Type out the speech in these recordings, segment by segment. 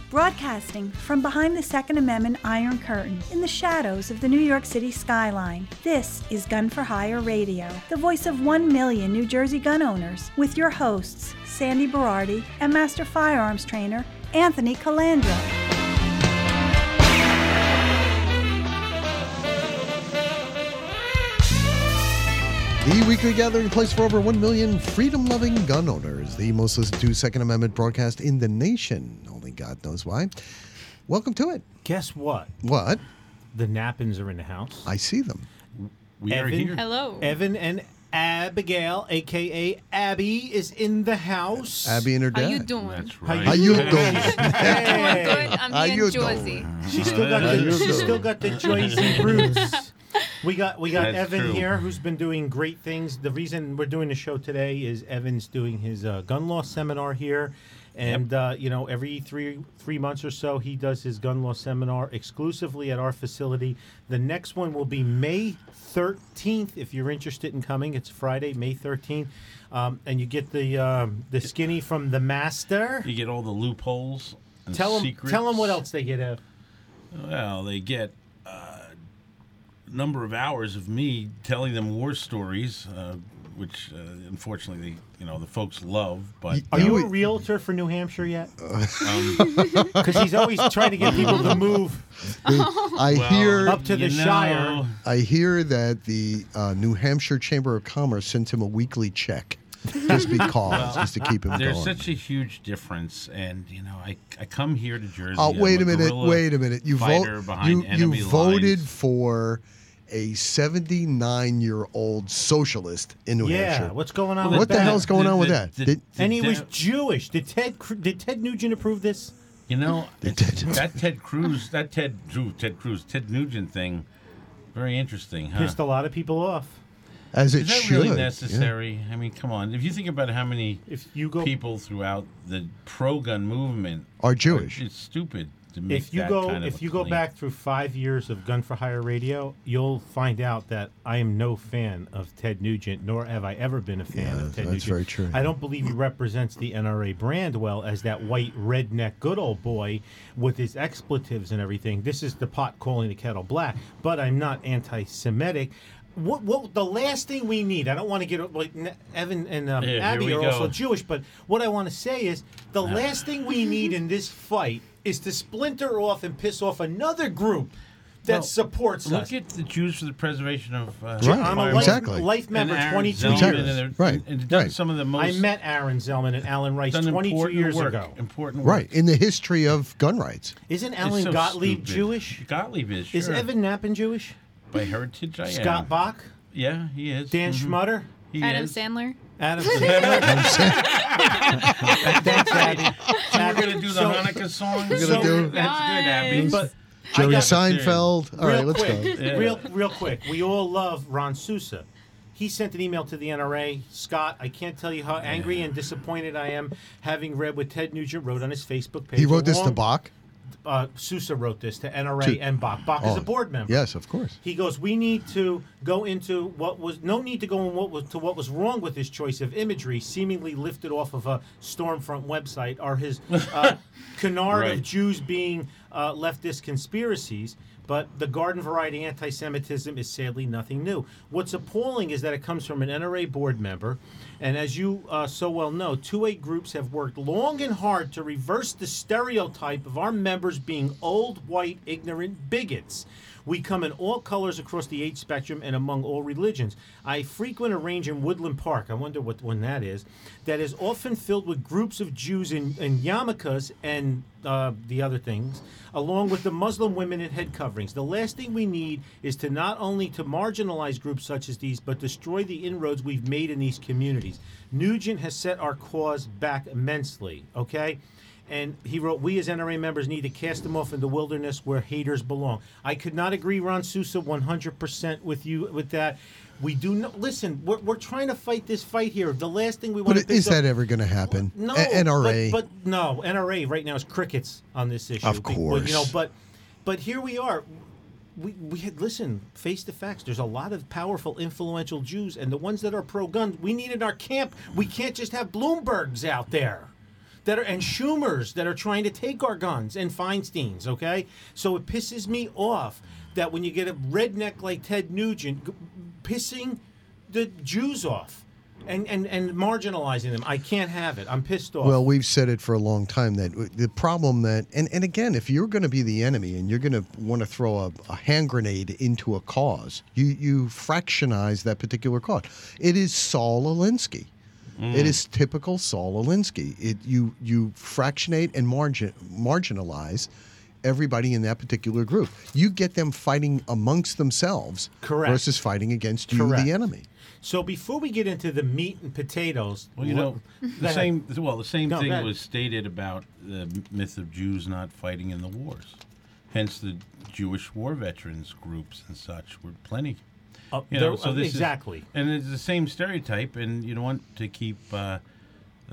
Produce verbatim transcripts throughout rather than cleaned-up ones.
Broadcasting from behind the Second Amendment Iron Curtain in the shadows of the New York City skyline, this is Gun for Hire Radio, the voice of one million New Jersey gun owners, with your hosts, Sandy Berardi and Master Firearms Trainer, Anthony Calandra. The weekly gathering place for over one million freedom-loving gun owners. The most listened to Second Amendment broadcast in the nation. Only God knows why. Welcome to it. Guess what? What? The Nappins are in the house. I see them. We Evan, are here. Hello. Evan and Abigail, a k a. Abby, is in the house. Abby and her dad. How you doing? That's How right. How you Hey. doing? Doing good. I'm How here you in Jersey. doing? She's still got How the, you she's doing? still got the Jersey roots. We got we got That's Evan true. here, who's been doing great things. The reason we're doing the show today is Evan's doing his uh, gun law seminar here, and uh, you know every three three months or so he does his gun law seminar exclusively at our facility. The next one will be May thirteenth. If you're interested in coming, it's Friday, May thirteenth, um, and you get the um, the skinny from the master. You get all the loopholes and Tell them secrets. tell them what else they get. Ev. Well, they get uh, a number of hours of me telling them war stories, uh, which uh, unfortunately, you know, the folks love. But Are you a realtor for New Hampshire yet? Because he's always trying to get people to move I well, hear up to the you know, Shire. I hear that the uh, New Hampshire Chamber of Commerce sent him a weekly check just because, just to keep him There's going. such a huge difference, and you know, I, I come here to Jersey. Oh, I'm wait a a minute! guerrilla Wait a minute! You fighter vote. behind You enemy you voted lines. for a seventy-nine-year-old socialist in New Yeah, Hampshire. what's going on What with the that? hell's going The- on with the- that? the- Did- And he the- was Jewish. Did Ted Cru- did Ted Nugent approve this? You know, They it's- did. that Ted Cruz, that Ted Drew, Ted Cruz, Ted Nugent thing, very interesting, huh? Pissed a lot of people off. As it Is that should. really yeah. necessary? I mean, come on. If you think about how many If you go, people throughout the pro-gun movement Are Jewish. it's stupid to make if you that go, kind of if a you go claim. back through five years of Gun for Hire Radio, you'll find out that I am no fan of Ted Nugent, nor have I ever been a fan Yeah, of Ted that's Nugent. very true. I don't believe he represents the N R A brand well as that white redneck good old boy with his expletives and everything. This is the pot calling the kettle black, but I'm not anti-Semitic. What, what the last thing we need? I don't want to get like Ne- Evan and um, Yeah, here Abby we are go. also Jewish, but what I want to say is the last thing we need in this fight is to splinter off and piss off another group that Well, supports Look us. at the Jews for the Preservation of uh, Right, I'm a Firearms. life, exactly. life member, And Aaron twenty-two Zellman, Exactly. years. and they're- Right, and done right. some of the most I met Aaron Zellman and Alan Rice done twenty-two important years work, ago. Important work. Right, in the history of gun rights. Isn't It's Alan so Gottlieb stupid. Jewish? Gottlieb is. Sure. Is Evan Knappen Jewish? by heritage? I am. Scott Bach? Yeah, he is. Dan Mhm. Schmutter? He Adam is. Sandler. Adam Sandler? Thanks, Abby. So we're gonna do the So- Hanukkah song. We're gonna So do- That's good, Abby. But Jerry I got- Seinfeld. All right, real let's quick, go. Yeah. real, real quick. We all love Ron Sousa. He sent an email to the N R A. Scott, I can't tell you how angry and disappointed I am having read what Ted Nugent wrote on his Facebook page. He wrote this to along- Bach? Uh, Sousa wrote this to N R A To- and Bach. Bach is Oh, a board member. Yes, of course. He goes, we need to go into what was no need to go in what was to what was wrong with his choice of imagery, seemingly lifted off of a Stormfront website, or his uh, canard Right. of Jews being uh, leftist conspiracies. But the garden variety anti-Semitism is sadly nothing new. What's appalling is that it comes from an N R A board member. And as you uh, so well know, two A groups have worked long and hard to reverse the stereotype of our members being old, white, ignorant bigots. We come in all colors across the age spectrum and among all religions. I frequent a range in Woodland Park, I wonder what one that is, that is often filled with groups of Jews in, in yarmulkes and uh, the other things, along with the Muslim women in head coverings. The last thing we need is to not only to marginalize groups such as these, but destroy the inroads we've made in these communities. Nugent has set our cause back immensely, okay? And he wrote, we as N R A members need to cast them off in the wilderness where haters belong. I could not agree, Ron Sousa, one hundred percent with you with that. We do not, listen, we're, we're trying to fight this fight here. The last thing we want But to is that ever going to happen? No, A- N R A. But, but no, N R A right now is crickets on this issue. Of Be- well, you know, course. but but here we are. We we had listen, face the facts. There's a lot of powerful, influential Jews, and the ones that are pro-gun, we need in our camp. We can't just have Bloombergs out there. that are and Schumers that are trying to take our guns and Feinsteins. Okay, so it pisses me off that when you get a redneck like Ted Nugent g- pissing the Jews off. And, and and marginalizing them. I can't have it. I'm pissed off. Well, we've said it for a long time that the problem that, and, and again, if you're going to be the enemy and you're going to want to throw a, a hand grenade into a cause, you, you fractionize that particular cause. It is Saul Alinsky. Mm. It is typical Saul Alinsky. It you you fractionate and margin marginalize everybody in that particular group. You get them fighting amongst themselves Correct. versus fighting against you, Correct. the enemy. So before we get into the meat and potatoes, well, you what, know, the same. Well, the same No, go thing ahead. was stated about the myth of Jews not fighting in the wars. Hence, the Jewish war veterans groups and such were plenty. Uh, You know, there- so uh, this is- exactly. and it's the same stereotype, and you don't want to keep uh, uh,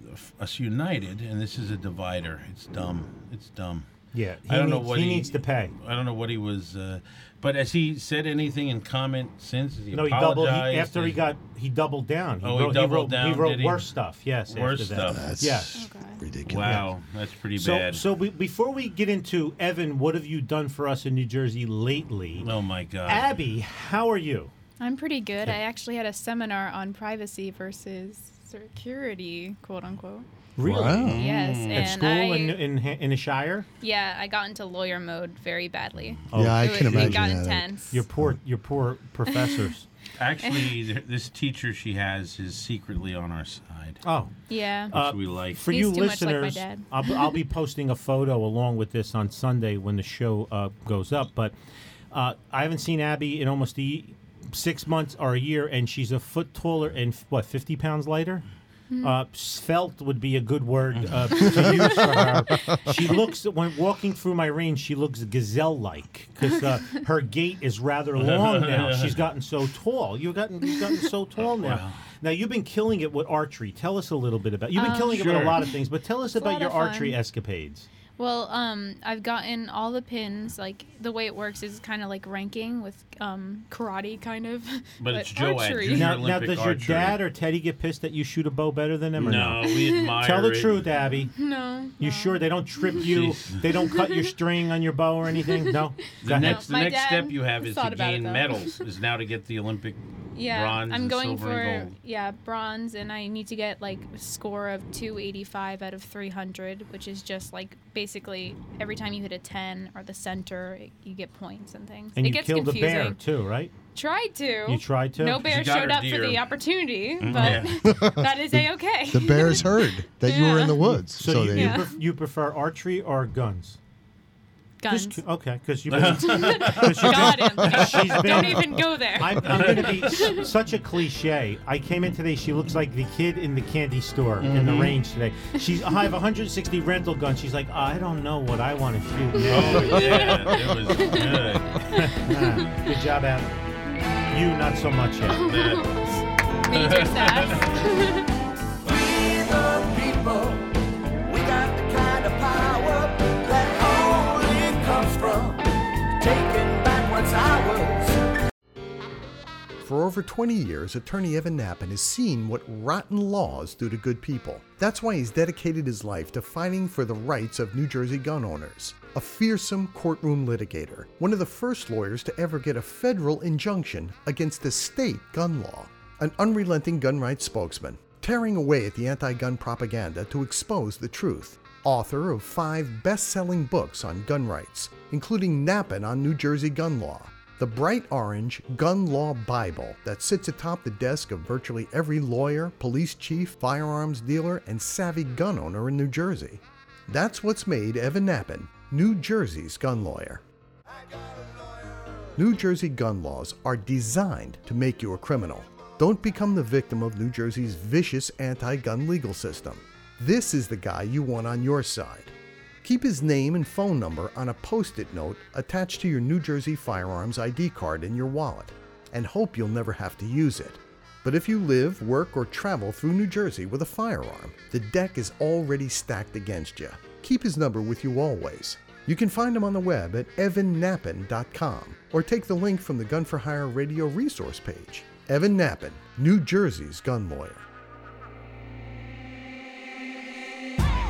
us united. And this is a divider. It's dumb. It's dumb. Yeah, he I don't know needs- what he he, needs to pay. I don't know what he was. Uh, but has he said anything in comment since? Has he No, he doubled. He, apologized? after he Has- got, he doubled down. Oh, he wrote, doubled wrote, down, He wrote did he? worse stuff. Yes, Worse after that. stuff. That's Yes. Okay. ridiculous. Wow, that's pretty So, bad. so we, before we get into Evan, what have you done for us in New Jersey lately? oh my God. Abby, how are you? I'm pretty good. I actually had a seminar on privacy versus security, quote unquote. Really? Wow. Yes, At and school I, in in in the Shire? yeah, I got into lawyer mode very badly. Yeah, I it, can was- imagine it got that. intense. Your poor your poor professors. Actually, th- this teacher she has is secretly on our side, Oh. yeah. which Uh, we like. For He's you too much like my listeners, dad. I'll, be- I'll be posting a photo along with this on Sunday when the show uh, goes up. But uh, I haven't seen Abby in almost a, six months or a year, and she's a foot taller and, what, fifty pounds lighter? Hmm. Uh, svelte would be a good word uh, to use for her. She looks, when walking through my range, she looks gazelle-like because uh, her gait is rather long now. She's gotten so tall. You've gotten, you've gotten so tall now. Wow. Now, you've been killing it with archery. Tell us a little bit about You've been Um, killing it with a Sure. lot of things, but tell us a about lot your of fun. archery escapades. Well, um, I've gotten all the pins. Like the way it works is kind of like ranking with um, karate, kind of. But it's Joad, archery. Junior Now, now, Olympic does your archery. dad or Teddy get pissed that you shoot a bow better than him? Or No, no, we admire Tell the it. truth, Abby. No. You no. sure they don't trip you? Jeez. They don't cut your string on your bow or anything? No? Go The ahead. next, the My next dad step you have is to thought about it, gain though. medals. Is now to get the Olympic Yeah, bronze, I'm and going silver, for and gold. yeah bronze, and I need to get like a score of two eighty-five out of three hundred, which is just like basically every time you hit a ten or the center, it, you get points and things. And it you gets killed confusing. a bear, too, right? Tried to. You tried to? No She bear got showed her up for deer. the opportunity, but Yeah. that is a okay. The bears heard that you were in the woods. So, So, you, they, you, Yeah. pref- you prefer archery or guns? Guns. Just, okay, because you've been... 'cause you've God, been- Anthony. she's been- Don't even go there. I'm, I'm going to be s- such a cliche. I came in today. She looks like the kid in the candy store in the range today. She's. I have one hundred sixty rental guns. She's like, I don't know what I want to shoot now. Oh yeah, it was good. Ah, good job, Adam. You not so much yet. Major sass. We the people, we got the kind of power that only comes from taking back what's ours. For over twenty years, attorney Evan Nappen has seen what rotten laws do to good people. That's why he's dedicated his life to fighting for the rights of New Jersey gun owners. A fearsome courtroom litigator, one of the first lawyers to ever get a federal injunction against the state gun law. An unrelenting gun rights spokesman, tearing away at the anti-gun propaganda to expose the truth. Author of five best-selling books on gun rights, including Nappen on New Jersey gun law, the bright orange Gun Law Bible that sits atop the desk of virtually every lawyer, police chief, firearms dealer, and savvy gun owner in New Jersey. That's what's made Evan Nappen New Jersey's gun lawyer. New Jersey gun laws are designed to make you a criminal. Don't become the victim of New Jersey's vicious anti-gun legal system. This is the guy you want on your side. Keep his name and phone number on a post-it note attached to your New Jersey firearms I D card in your wallet, and hope you'll never have to use it. But if you live, work, or travel through New Jersey with a firearm, the deck is already stacked against you. Keep his number with you always. You can find him on the web at evan nappen dot com or take the link from the Gun for Hire radio resource page. Evan Nappen, New Jersey's gun lawyer.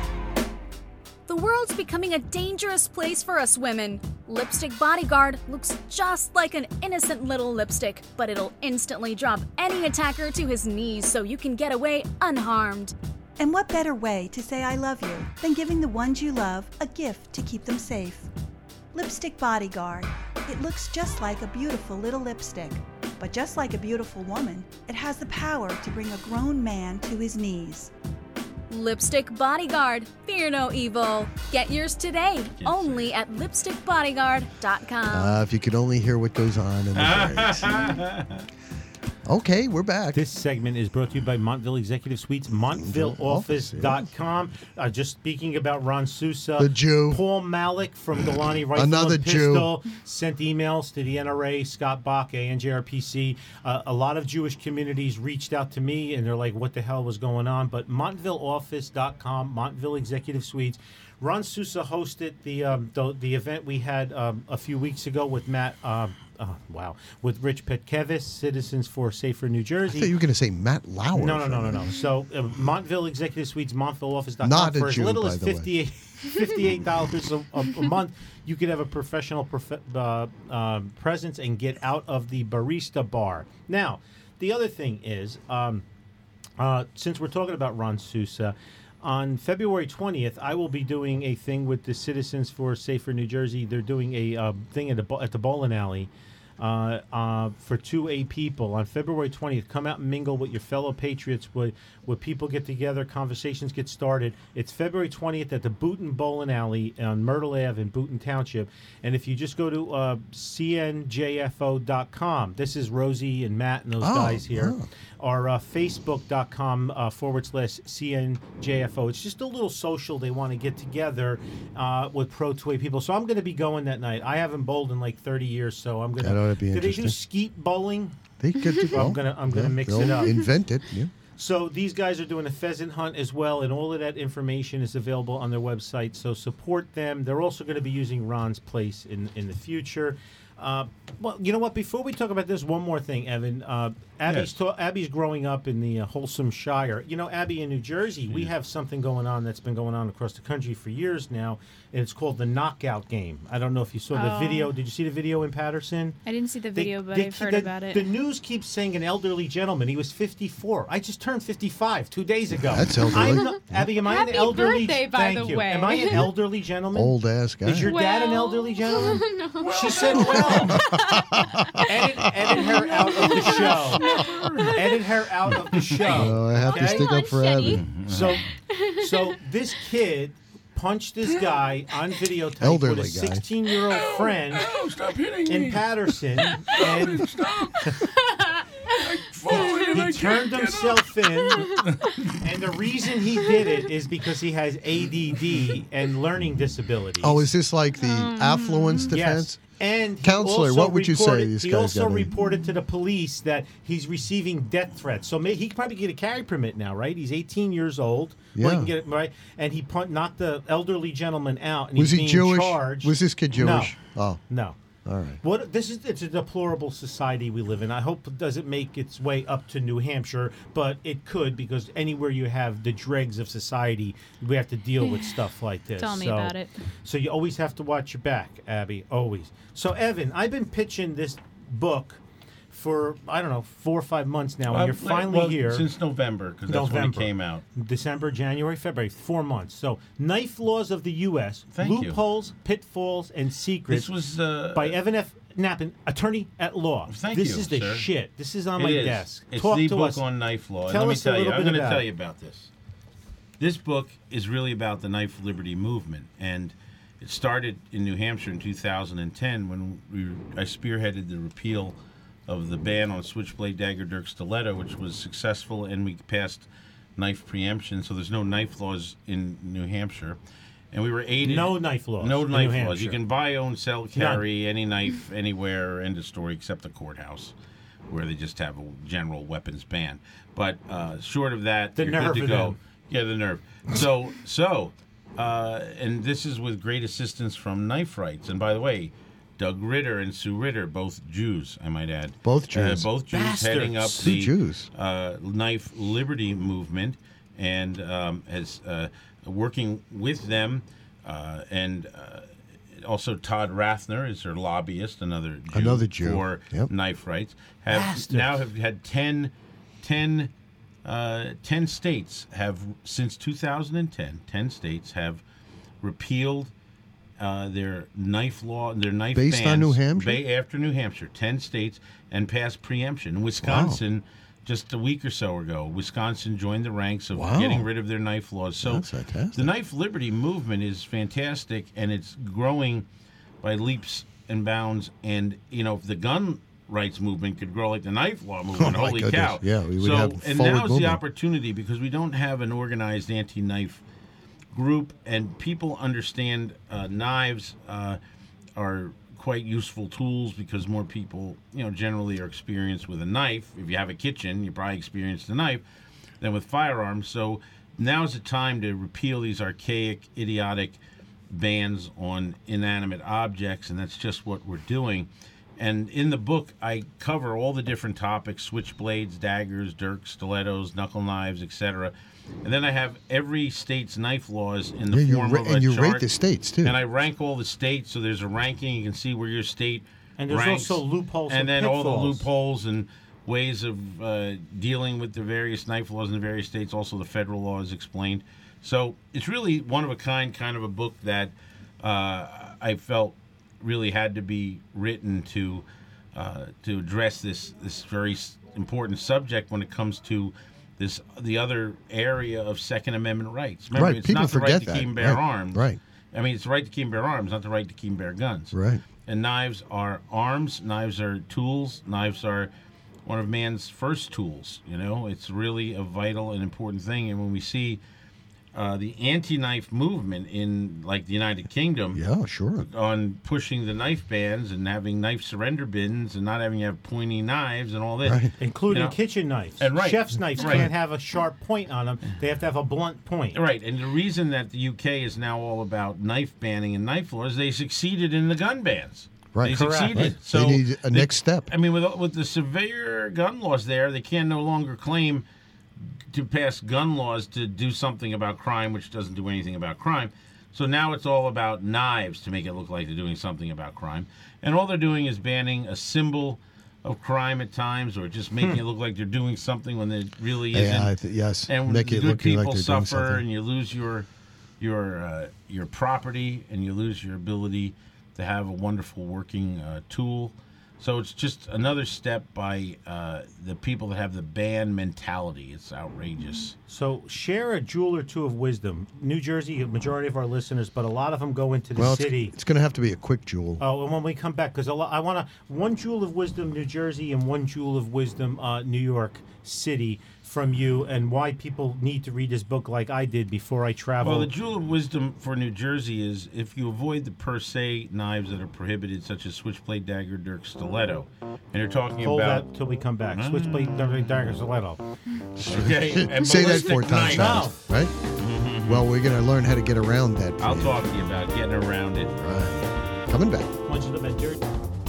The world's becoming a dangerous place for us women. Lipstick Bodyguard looks just like an innocent little lipstick, but it'll instantly drop any attacker to his knees so you can get away unharmed. And what better way to say I love you than giving the ones you love a gift to keep them safe? Lipstick Bodyguard. It looks just like a beautiful little lipstick. But just like a beautiful woman, it has the power to bring a grown man to his knees. Lipstick Bodyguard. Fear no evil. Get yours today, only at lipstick bodyguard dot com. Uh, if you could only hear what goes on in the breaks. Okay, we're back. This segment is brought to you by Montville Executive Suites, montville office dot com. Uh, just speaking about Ron Sousa. The Jew. Paul Malik from Galani Rifle Another and Pistol sent emails to the N R A, Scott Bach, A N J R P C. Uh, a lot of Jewish communities reached out to me, and they're like, what the hell was going on? But montville office dot com, Montville Executive Suites. Ron Sousa hosted the um, the, the event we had um, a few weeks ago with Matt. Um, oh, wow, with Rich Petkevis, Citizens for Safer New Jersey. I thought you were going to say Matt Lauer. No, no, no, no, no. So uh, Montville Executive Suites, montville office dot com. Not a for as Jew, little by as the way. fifty-eight fifty-eight dollars a, a, a month, you could have a professional prof- uh, um, presence and get out of the barista bar. Now, the other thing is, um, uh, since we're talking about Ron Sousa, on February twentieth, I will be doing a thing with the Citizens for Safer New Jersey. They're doing a uh, thing at, a, at the bowling alley uh, uh, for two A people. On February twentieth, come out and mingle with your fellow patriots, where, where people get together, conversations get started. It's February twentieth at the Booton Bowling Alley on Myrtle Avenue in Booton Township. And if you just go to uh, C N J F O dot com, this is Rosie and Matt and those Oh, guys here. oh. Or uh, facebook.com uh, forward slash CNJFO. It's just a little social. They want to get together uh, with Pro two A people. So I'm going to be going that night. I haven't bowled in like thirty years, so I'm going to. That ought to be Do they do interesting. skeet bowling? They could do. I'm gonna- I'm gonna mix it they'll up. Invent it. Yeah. So these guys are doing a pheasant hunt as well, and all of that information is available on their website. So support them. They're also going to be using Ron's place in in the future. Uh, well, you know what? Before we talk about this, one more thing, Evan. Uh, Abby's Yes. ta- Abby's growing up in the uh, Wholesome Shire. You know, Abby, in New Jersey, we have something going on that's been going on across the country for years now, and it's called the Knockout Game. I don't know if you saw the Oh. video. Did you see the video in Patterson? I didn't see the They- video, but they I've keep- heard the, about it. The news keeps saying an elderly gentleman. He was fifty-four. I just turned fifty-five two days ago. That's elderly. I'm not, Abby, am I Happy an elderly? birthday, by Thank the you. way. Am I an elderly gentleman? Old ass guy. Is your dad an Well- elderly gentleman? no. She said, "Well." edit, edit her out of the show. Edit her out of the show. Oh, I have to okay? stick up for Jenny. Abby. So, so this kid punched this guy on videotape Elderly with a guy. sixteen-year-old friend Oh, stop hitting in me. Patterson, and Stop. I'm falling and I he turned can't get himself in, and the reason he did it is because he has A D D and learning disabilities. Oh, is this like the affluence defense? Yes. And he Counselor, also what would you say reported- these He guys also got in? reported to the police that he's receiving death threats. So may, he could probably get a carry permit now, right? He's eighteen years old. Well, he Yeah. can get it, right? And he pun- knocked the elderly gentleman out, and Was he's he being Jewish? charged. Was this kid Jewish? Oh, No. all right. What this is? It's a deplorable society we live in. I hope it doesn't make its way up to New Hampshire, but it could, because anywhere you have the dregs of society, we have to deal with stuff like this. Tell me So- about it. So you always have to watch your back, Abby. Always. So Evan, I've been pitching this book for I don't know four or five months now, and Well, you're finally well, here. since November, because that's when it November. came out. December, January, February, four months. So, Knife Laws of the U S Thank you. Loopholes, Pitfalls, and Secrets This was uh, by Evan F. Knappen, attorney at law. Thank this you, is the sir. shit. This is on It my is. desk. It's Talk the to book us. on knife law. And Tell let me us a tell you, little I'm bit going to about tell it. you about this. This book is really about the knife liberty movement, and it started in New Hampshire in two thousand ten when we I spearheaded the repeal of the ban on switchblade, dagger, dirk, stiletto, which was successful, and we passed knife preemption. So there's no knife laws in New Hampshire, and we were aided. No knife laws No in knife New laws. You Hampshire. can buy, own, sell, carry any knife anywhere. End of story, except the courthouse, where they just have a general weapons ban. But uh, short of that, The you're nerve good to of go. them. Yeah, the nerve. So, so, uh, and this is with great assistance from Knife Rights. And by the way, Doug Ritter and Sue Ritter, both Jews, I might add. Both Jews. Uh, both Jews Bastards. heading up Two the Jews. Uh, knife liberty movement, and um, as uh, working with them. uh, and uh, also Todd Rathner is her lobbyist, another Jew, Another Jew. for Yep. knife rights. Have Bastard. now have had ten, ten, uh, ten states have since two thousand ten. ten states have repealed uh, their knife law, their knife Based on bans, New Hampshire? ba- after New Hampshire, ten states, and passed preemption. Wisconsin, just a week or so ago, Wisconsin joined the ranks of Wow. getting rid of their knife laws. So That's fantastic. the knife liberty movement is fantastic, and it's growing by leaps and bounds. And you know, if the gun rights movement could grow like the knife law movement, Oh, my holy goodness. cow! Yeah, we would so, have and forward now's the movement. opportunity because we don't have an organized anti-knife group, and people understand uh, knives uh, are quite useful tools because more people, you know, generally are experienced with a knife. If you have a kitchen, you're probably experienced a knife than with firearms. So now's the time to repeal these archaic, idiotic bans on inanimate objects, and that's just what we're doing. And in the book, I cover all the different topics: switchblades, daggers, dirks, stilettos, knuckle knives, et cetera. And then I have every state's knife laws in the Yeah, you form ra- of and a you chart. rate the states, too. And I rank all the states, so there's a ranking. You can see where your state And there's ranks. also loopholes and and then all the pitfalls. loopholes and ways of uh, dealing with the various knife laws in the various states. Also, the federal law is explained. So it's really one of a kind, kind of a book that uh, I felt really had to be written to uh, to address this this very s- important subject when it comes to this the other area of Second Amendment rights. Remember, Right, it's people not the right forget to that. keep and bear Right, arms. right. I mean, it's the right to keep and bear arms, not the right to keep and bear guns. Right. And knives are arms. Knives are tools. Knives are one of man's first tools. You know, it's really a vital and important thing. And when we see uh, the anti-knife movement in, like, the United Kingdom, Yeah, sure. on pushing the knife bans and having knife surrender bins and not having to have pointy knives and all this, Right. Including you know, kitchen knives. And right. Chef's knives Right. can't have a sharp point on them. They have to have a blunt point. Right, and the reason that the U K is now all about knife banning and knife laws, they succeeded in the gun bans. Right. They Correct. succeeded. Right. So They need a next step. I mean, with with the severe gun laws there, they can no longer claim to pass gun laws to do something about crime, which doesn't do anything about crime. So now it's all about knives to make it look like they're doing something about crime, and all they're doing is banning a symbol of crime at times, or just making it look like they're doing something when it really isn't. Yeah, I th- yes. And Make the it good look like people they're doing suffer, something. and you lose your your uh, your property, and you lose your ability to have a wonderful working uh, tool. So it's just another step by uh, the people that have the ban mentality. It's outrageous. So share a jewel or two of wisdom. New Jersey, a majority of our listeners, but a lot of them go into the Well, it's, city. it's going to have to be a quick jewel. Oh, and when we come back, because I want to one jewel of wisdom, New Jersey, and one jewel of wisdom, uh, New York City, from you, and why people need to read this book like I did before I travel. Well, the jewel of wisdom for New Jersey is if you avoid the per se knives that are prohibited, such as switchblade, dagger, dirk, stiletto, and you're talking Hold about that till we come back. Switchblade, dagger, dagger, stiletto. okay, and Say that ballistic four times knives. fast, right? Well, we're going to learn how to get around that. I'll plan. talk to you about getting around it. Right. Coming back. Once you live in Jersey.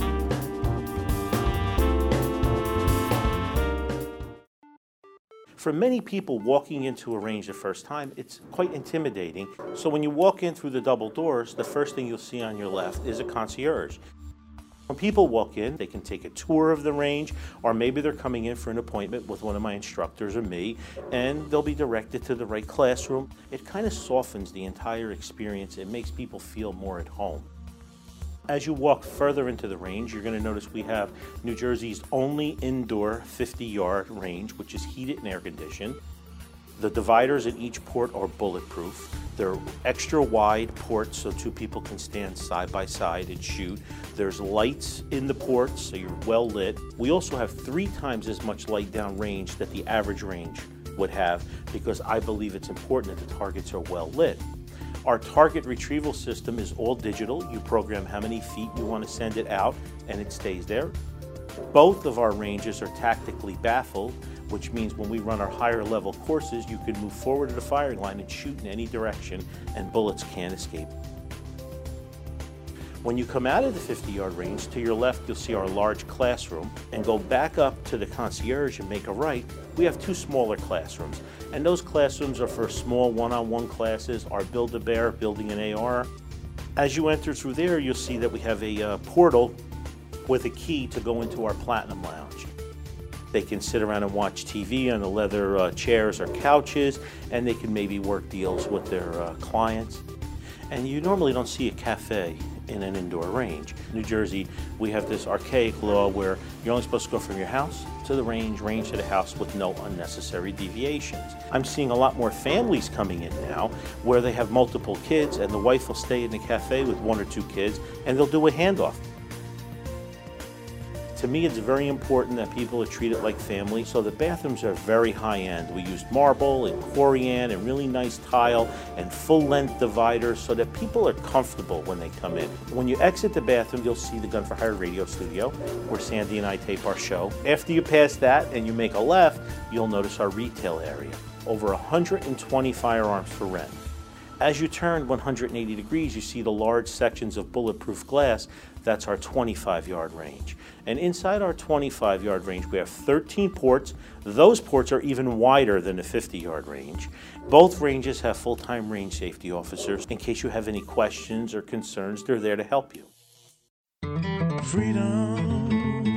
For many people, walking into a range the first time, it's quite intimidating. So when you walk in through the double doors, the first thing you'll see on your left is a concierge. When people walk in, they can take a tour of the range, or maybe they're coming in for an appointment with one of my instructors or me, and they'll be directed to the right classroom. It kind of softens the entire experience. It makes people feel more at home. As you walk further into the range, you're going to notice we have New Jersey's only indoor fifty-yard range, which is heated and air-conditioned. The dividers at each port are bulletproof. They're extra wide ports so two people can stand side by side and shoot. There's lights in the ports, so you're well lit. We also have three times as much light down range that the average range would have, because I believe it's important that the targets are well lit. Our target retrieval system is all digital. You program how many feet you want to send it out, and it stays there. Both of our ranges are tactically baffled, which means when we run our higher level courses, you can move forward to the firing line and shoot in any direction, and bullets can't escape. When you come out of the fifty-yard range, to your left you'll see our large classroom, and go back up to the concierge and make a right. We have two smaller classrooms, and those classrooms are for small one-on-one classes, our Build-A-Bear, building an A R. As you enter through there, you'll see that we have a uh, portal with a key to go into our Platinum Lounge. They can sit around and watch T V on the leather uh, chairs or couches, and they can maybe work deals with their uh, clients. And you normally don't see a cafe in an indoor range. In New Jersey, we have this archaic law where you're only supposed to go from your house to the range, range to the house with no unnecessary deviations. I'm seeing a lot more families coming in now where they have multiple kids and the wife will stay in the cafe with one or two kids and they'll do a handoff. To me, it's very important that people are treated like family, so the bathrooms are very high-end. We used marble and corian and really nice tile and full-length dividers so that people are comfortable when they come in. When you exit the bathroom, you'll see the Gun for Hire radio studio, where Sandy and I tape our show. After you pass that and you make a left, you'll notice our retail area. Over one hundred twenty firearms for rent. As you turn one hundred eighty degrees, you see the large sections of bulletproof glass. That's our twenty-five yard range. And inside our twenty-five yard range, we have thirteen ports. Those ports are even wider than the fifty yard range. Both ranges have full-time range safety officers. In case you have any questions or concerns, they're there to help you. Freedom.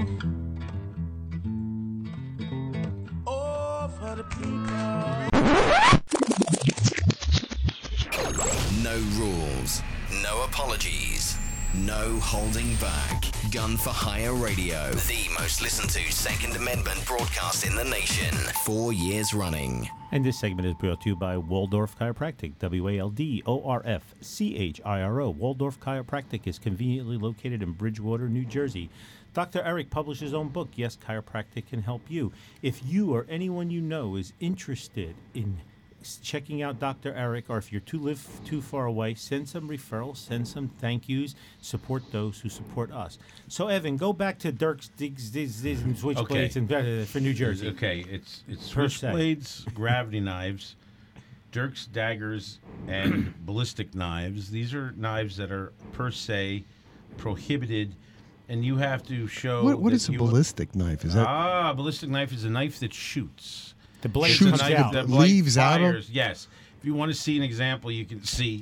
Oh, for the people. No rules, no apologies, no holding back. Gun for Hire Radio, the most listened to Second Amendment broadcast in the nation, four years running. And this segment is brought to you by Waldorf Chiropractic, W A L D O R F C H I R O. Waldorf Chiropractic is conveniently located in Bridgewater, New Jersey. Doctor Eric published his own book, Yes, Chiropractic Can Help You. If you or anyone you know is interested in checking out Doctor Eric, or if you're too live too far away, send some referrals, send some thank yous, support those who support us. So Evan, go back to Dirk's Digs, Digs, Digs and Switchblades Okay. and, uh, for New Jersey. Okay, it's it's Per se. switchblades, gravity knives, Dirk's daggers, and ballistic knives. These are knives that are per se prohibited, and you have to show. What, what that is a you- ballistic knife? Is that Ah, a ballistic knife is a knife that shoots. The blade Shoots comes the- out. The blade leaves out of- fires, yes. If you want to see an example, you can see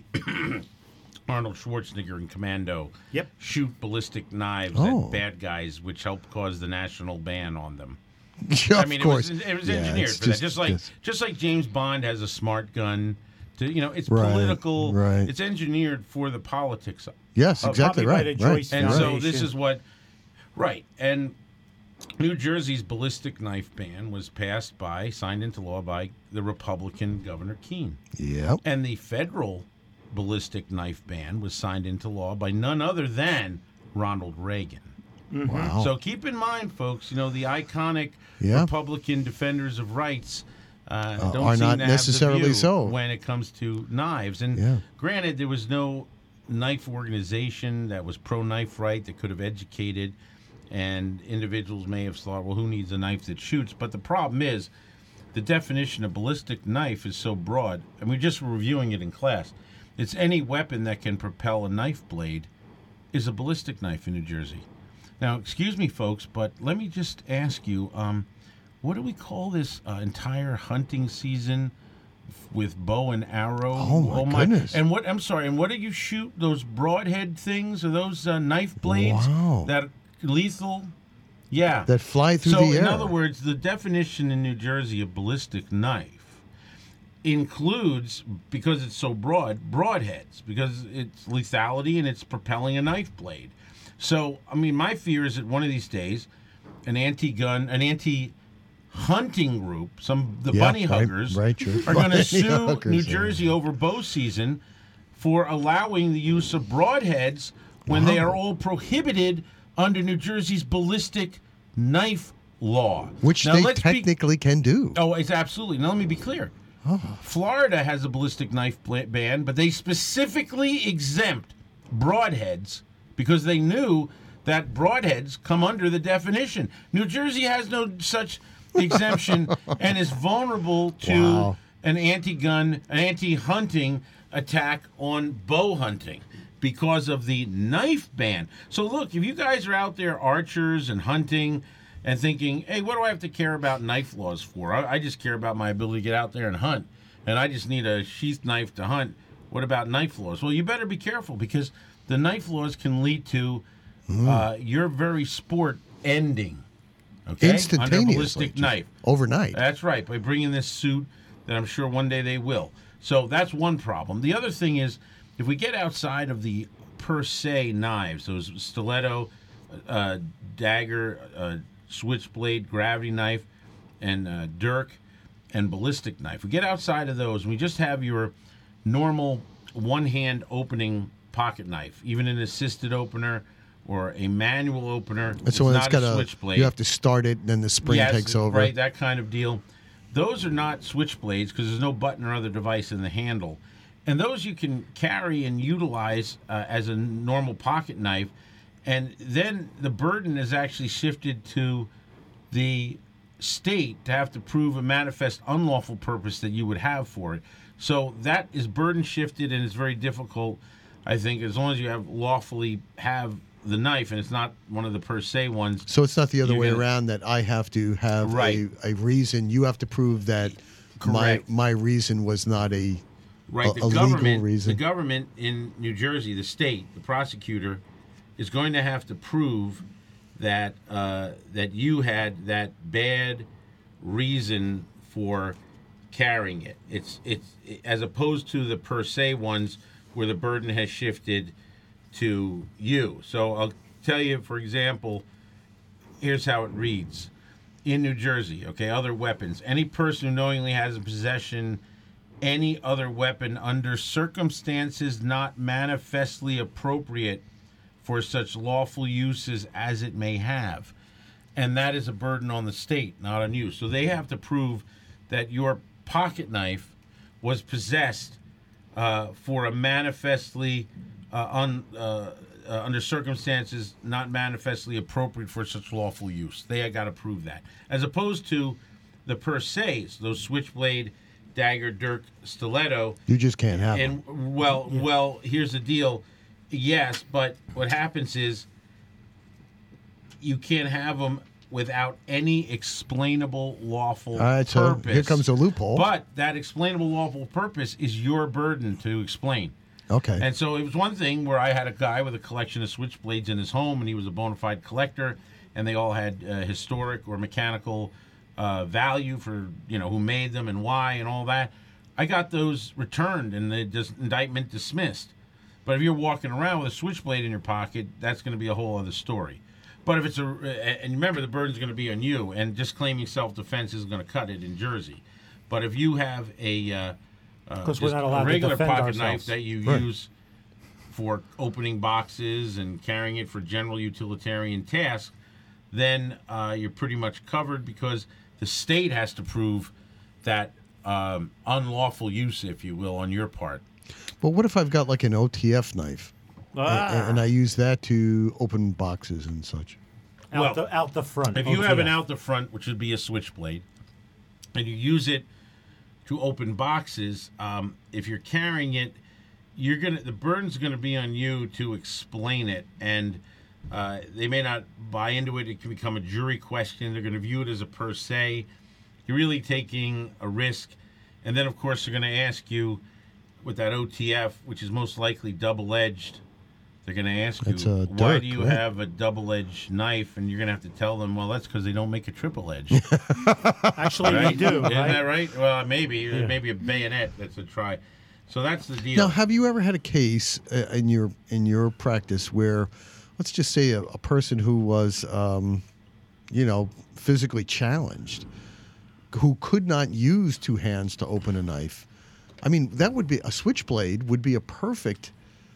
Arnold Schwarzenegger in Commando Yep. shoot ballistic knives Oh. at bad guys, which helped cause the national ban on them. Yeah, I of mean, course. it was, it was Yeah, engineered it's for that. Just like just- just like James Bond has a smart gun. To, you know, it's Right, political. right. It's engineered for the politics. Yes, Uh, exactly probably by right. the right. Joyce And right. so Foundation. this is what, right. And New Jersey's ballistic knife ban was passed by, signed into law by the Republican Governor Keene. Yep. And the federal ballistic knife ban was signed into law by none other than Ronald Reagan. Wow. So keep in mind, folks, you know, the iconic Yeah. Republican defenders of rights uh, Uh, don't are seem not to have the necessarily view so. when it comes to knives. And Yeah. granted, there was no knife organization that was pro-knife right that could have educated, and individuals may have thought, well, who needs a knife that shoots? But the problem is the definition of ballistic knife is so broad, and we're just reviewing it in class. It's any weapon that can propel a knife blade is a ballistic knife in New Jersey. Now, excuse me, folks, but let me just ask you, um, what do we call this uh, entire hunting season f- with bow and arrow? Oh, my goodness. And what? I'm sorry. And what do you shoot? Those broadhead things? Are those uh, knife blades Wow. that are lethal? Yeah. That fly through so, the air. in other words, the definition in New Jersey of ballistic knife includes, because it's so broad, broadheads, because it's lethality and it's propelling a knife blade. So, I mean, my fear is that one of these days, an anti-gun, an anti-hunting group, some the Yeah, bunny right- huggers, right, sure. are going Bunny to sue huggers, New yeah. Jersey over bow season for allowing the use of broadheads when they Wow. are all prohibited under New Jersey's ballistic knife law. Which Now, they let's be- technically can do. Oh, it's absolutely. Now, let me be clear. Florida has a ballistic knife bla- ban, but they specifically exempt broadheads because they knew that broadheads come under the definition. New Jersey has no such exemption and is vulnerable to Wow. an anti-gun, an anti-hunting attack on bow hunting. because of the knife ban. So look, if you guys are out there archers and hunting and thinking, hey, what do I have to care about knife laws for? I, I just care about my ability to get out there and hunt, and I just need a sheath knife to hunt. What about knife laws? Well, you better be careful, because the knife laws can lead to mm. uh, your very sport ending. Okay? Instantaneously. Under ballistic knife. Overnight. That's right, by bringing this suit that I'm sure one day they will. So that's one problem. The other thing is, if we get outside of the per se knives, those stiletto, uh, dagger, uh, switchblade, gravity knife, and uh, dirk, and ballistic knife, we get outside of those, and we just have your normal one-hand opening pocket knife, even an assisted opener or a manual opener. That's the one that's got a a switchblade. You have to start it, and then the spring yes, takes over. Right, that kind of deal. Those are not switchblades because there's no button or other device in the handle. And those you can carry and utilize uh, as a normal pocket knife. And then the burden is actually shifted to the state to have to prove a manifest unlawful purpose that you would have for it. So that is burden shifted, and it's very difficult, I think, as long as you have lawfully have the knife, and it's not one of the per se ones. So it's not the other way gonna, around, that I have to have right. a, a reason. You have to prove that Correct. my my reason was not a, right. a, the a government, legal reason. The government in New Jersey, the state, the prosecutor, is going to have to prove that uh, that you had that bad reason for carrying it. It's it's as opposed to the per se ones where the burden has shifted to you. So I'll tell you, for example, here's how it reads. In New Jersey, okay, other weapons. Any person who knowingly has in possession any other weapon under circumstances not manifestly appropriate for such lawful uses as it may have. And that is a burden on the state, not on you. So they have to prove that your pocket knife was possessed uh, for a manifestly uh, un, uh, uh, under circumstances not manifestly appropriate for such lawful use. They got to prove that, as opposed to the per se's, those switchblade, dagger, dirk, stiletto. You just can't have and them. well, well, here's the deal. Yes, but what happens is you can't have them without any explainable lawful All right, so purpose. here comes a loophole. But that explainable lawful purpose is your burden to explain. Okay. And so it was one thing where I had a guy with a collection of switchblades in his home, and he was a bona fide collector, and they all had uh, historic or mechanical uh, value for, you know, who made them and why and all that. I got those returned and the dis- indictment dismissed. But if you're walking around with a switchblade in your pocket, that's going to be a whole other story. But if it's a, and remember, the burden's going to be on you, and just claiming self-defense isn't going to cut it in Jersey. But if you have a, uh, uh, we're not allowed a to regular defend pocket ourselves. knife that you Right. use for opening boxes and carrying it for general utilitarian tasks, then uh, you're pretty much covered, because the state has to prove that um, unlawful use, if you will, on your part. But what if I've got like an O T F knife, Ah. and, and I use that to open boxes and such? Out, Well, the, out the front. If you O T have an F. out the front, which would be a switchblade, and you use it to open boxes, um, if you're carrying it, you're gonna the burden's gonna be on you to explain it, and uh, they may not buy into it. It can become a jury question. They're gonna view it as a per se. You're really taking a risk, and then of course they're gonna ask you with that O T F, which is most likely double-edged. They're going to ask you, It's a why dirk, do you right? have a double-edged knife? And you're going to have to tell them, well, that's because they don't make a triple-edge. Actually, right? we do. Isn't right? that right? Well, maybe. Yeah. Maybe a bayonet. That's a try. So that's the deal. Now, have you ever had a case uh, in your in your practice where, let's just say, a, a person who was, um, you know, physically challenged, who could not use two hands to open a knife? I mean, that would be a switchblade would be a perfect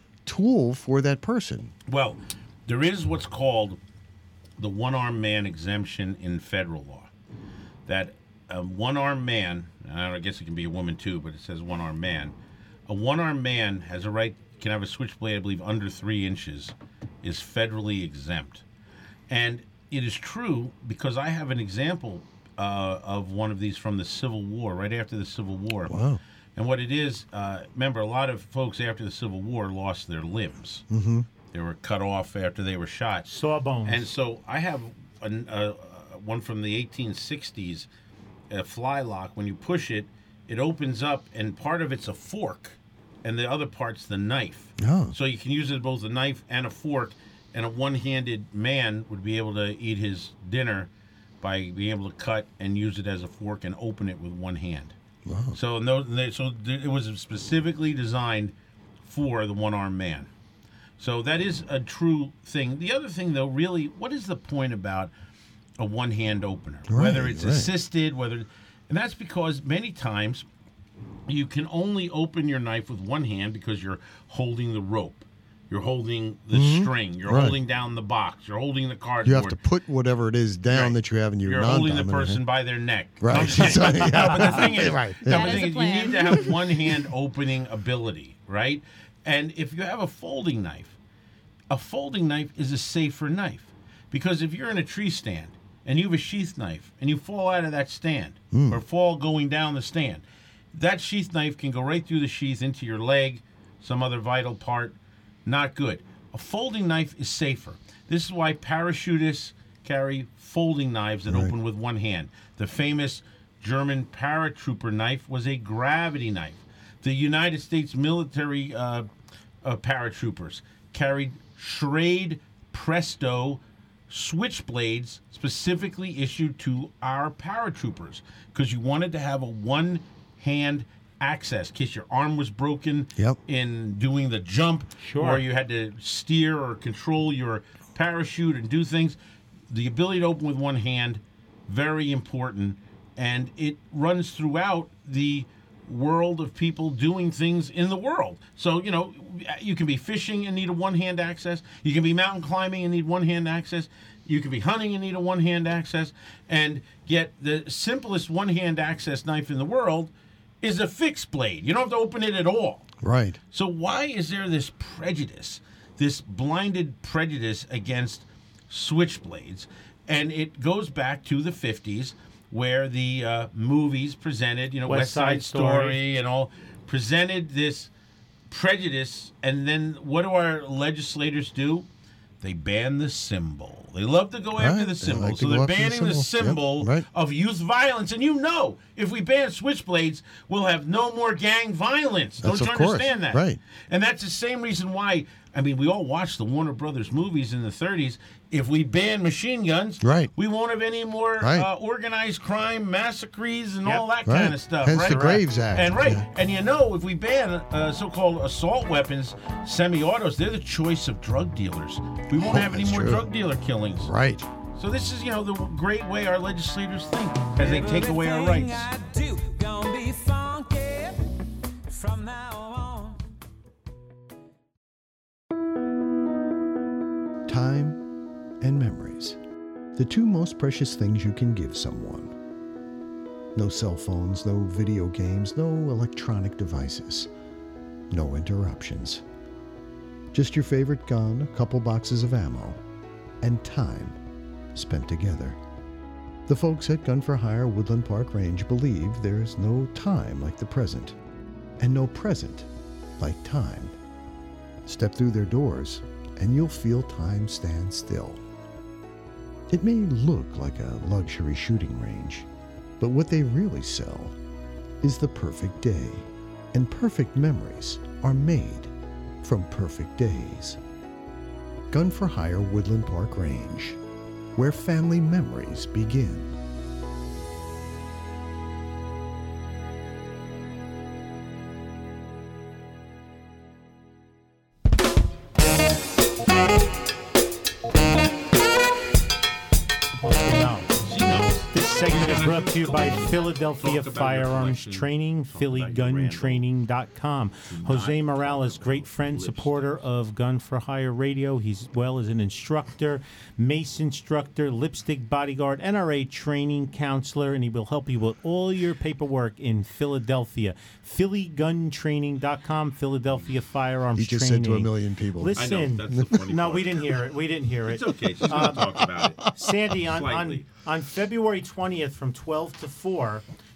tool for that person. Well, there is what's called the one-armed man exemption in federal law. That a one-armed man, and I guess it can be a woman too, but it says one-armed man. A one-armed man has a right, can have a switchblade, I believe, under three inches, is federally exempt. And it is true, because I have an example uh, of one of these from the Civil War, right after the Civil War. Wow. And what it is, uh, remember, a lot of folks after the Civil War lost their limbs. Mm-hmm. They were cut off after they were shot. Sawbones. And so I have an, uh, one from the eighteen sixties, a fly lock. When you push it, it opens up, and part of it's a fork, and the other part's the knife. Oh. So you can use it as both a knife and a fork, and a one-handed man would be able to eat his dinner by being able to cut and use it as a fork and open it with one hand. Wow. So no, they, so it was specifically designed for the one-armed man. So that is a true thing. The other thing, though, really, what is the point about a one-hand opener? Right, whether it's right. assisted, whether, and that's because many times you can only open your knife with one hand because you're holding the rope. You're holding the Mhm. string. You're Right. holding down the box. You're holding the cardboard. You have to put whatever it is down Right. that you have in your You're holding the non-dominant person hand. by their neck. Right. I'm just saying. So, yeah. No, but the thing is, Right. no, That the is thing the is you plan. need to have one hand opening ability, right? And if you have a folding knife, a folding knife is a safer knife. Because if you're in a tree stand and you have a sheath knife and you fall out of that stand Mm. or fall going down the stand, that sheath knife can go right through the sheath into your leg, some other vital part. Not good. A folding knife is safer. This is why parachutists carry folding knives that Right. open with one hand. The famous German paratrooper knife was a gravity knife. The United States military uh, uh, paratroopers carried Schrade Presto switchblades specifically issued to our paratroopers because you wanted to have a one-hand access in case your arm was broken Yep. in doing the jump, Sure. or you had to steer or control your parachute and do things. The ability to open with one hand, very important, and it runs throughout the world of people doing things in the world. So, you know, you can be fishing and need a one-hand access. You can be mountain climbing and need one-hand access. You can be hunting and need a one-hand access. And yet the simplest one-hand access knife in the world is a fixed blade. You don't have to open it at all. Right. So why is there this prejudice, this blinded prejudice against switchblades? And it goes back to the fifties where the uh, movies presented, you know, West, West Side Side Story. Story and all, presented this prejudice. And then what do our legislators do? They ban the symbol. They love to go after Right. the They symbol. like to so go they're after the banning the symbol. symbol, Yep. Right. of youth violence. And you know, if we ban switchblades, we'll have no more gang violence. That's Don't you of course. understand that? Right. And that's the same reason why, I mean, we all watched the Warner Brothers movies in the thirties. If we ban machine guns, Right. we won't have any more Right. uh, organized crime, massacres, and Yep. all that Right. kind of stuff. Hence right? the Graves Act. And right, Yeah. and you know, if we ban uh, so-called assault weapons, semi-autos, they're the choice of drug dealers. We won't Oh, have any that's more true. drug dealer killings. Right. So this is, you know, the great way our legislators think as they take away our rights. I do, gonna be funky from now on. Time and memories. The two most precious things you can give someone. No cell phones, no video games, no electronic devices. No interruptions. Just your favorite gun, a couple boxes of ammo, and time spent together. The folks at Gun for Hire Woodland Park Range believe there's no time like the present, and no present like time. Step through their doors, and you'll feel time stand still. It may look like a luxury shooting range, but what they really sell is the perfect day, and perfect memories are made from perfect days. Gun for Hire Woodland Park Range, where family memories begin. No. She knows. This segment is brought to you by Philadelphia Talk about your Firearms collection. Training, Talk Philly about your Gun Randall. Training dot com. Jose Morales, great friend, lipstick. supporter of Gun for Hire Radio. He's well as an instructor, mace instructor, lipstick bodyguard, N R A training counselor, and he will help you with all your paperwork in Philadelphia. Philly Gun Training dot com, Philadelphia Firearms He just Training. said to a million people. Listen, I know, that's the funny no, part. we didn't hear it. We didn't hear it. It's okay. She's going to talk about it. Sandy, on, on, Slightly. on February twentieth from twelve to four,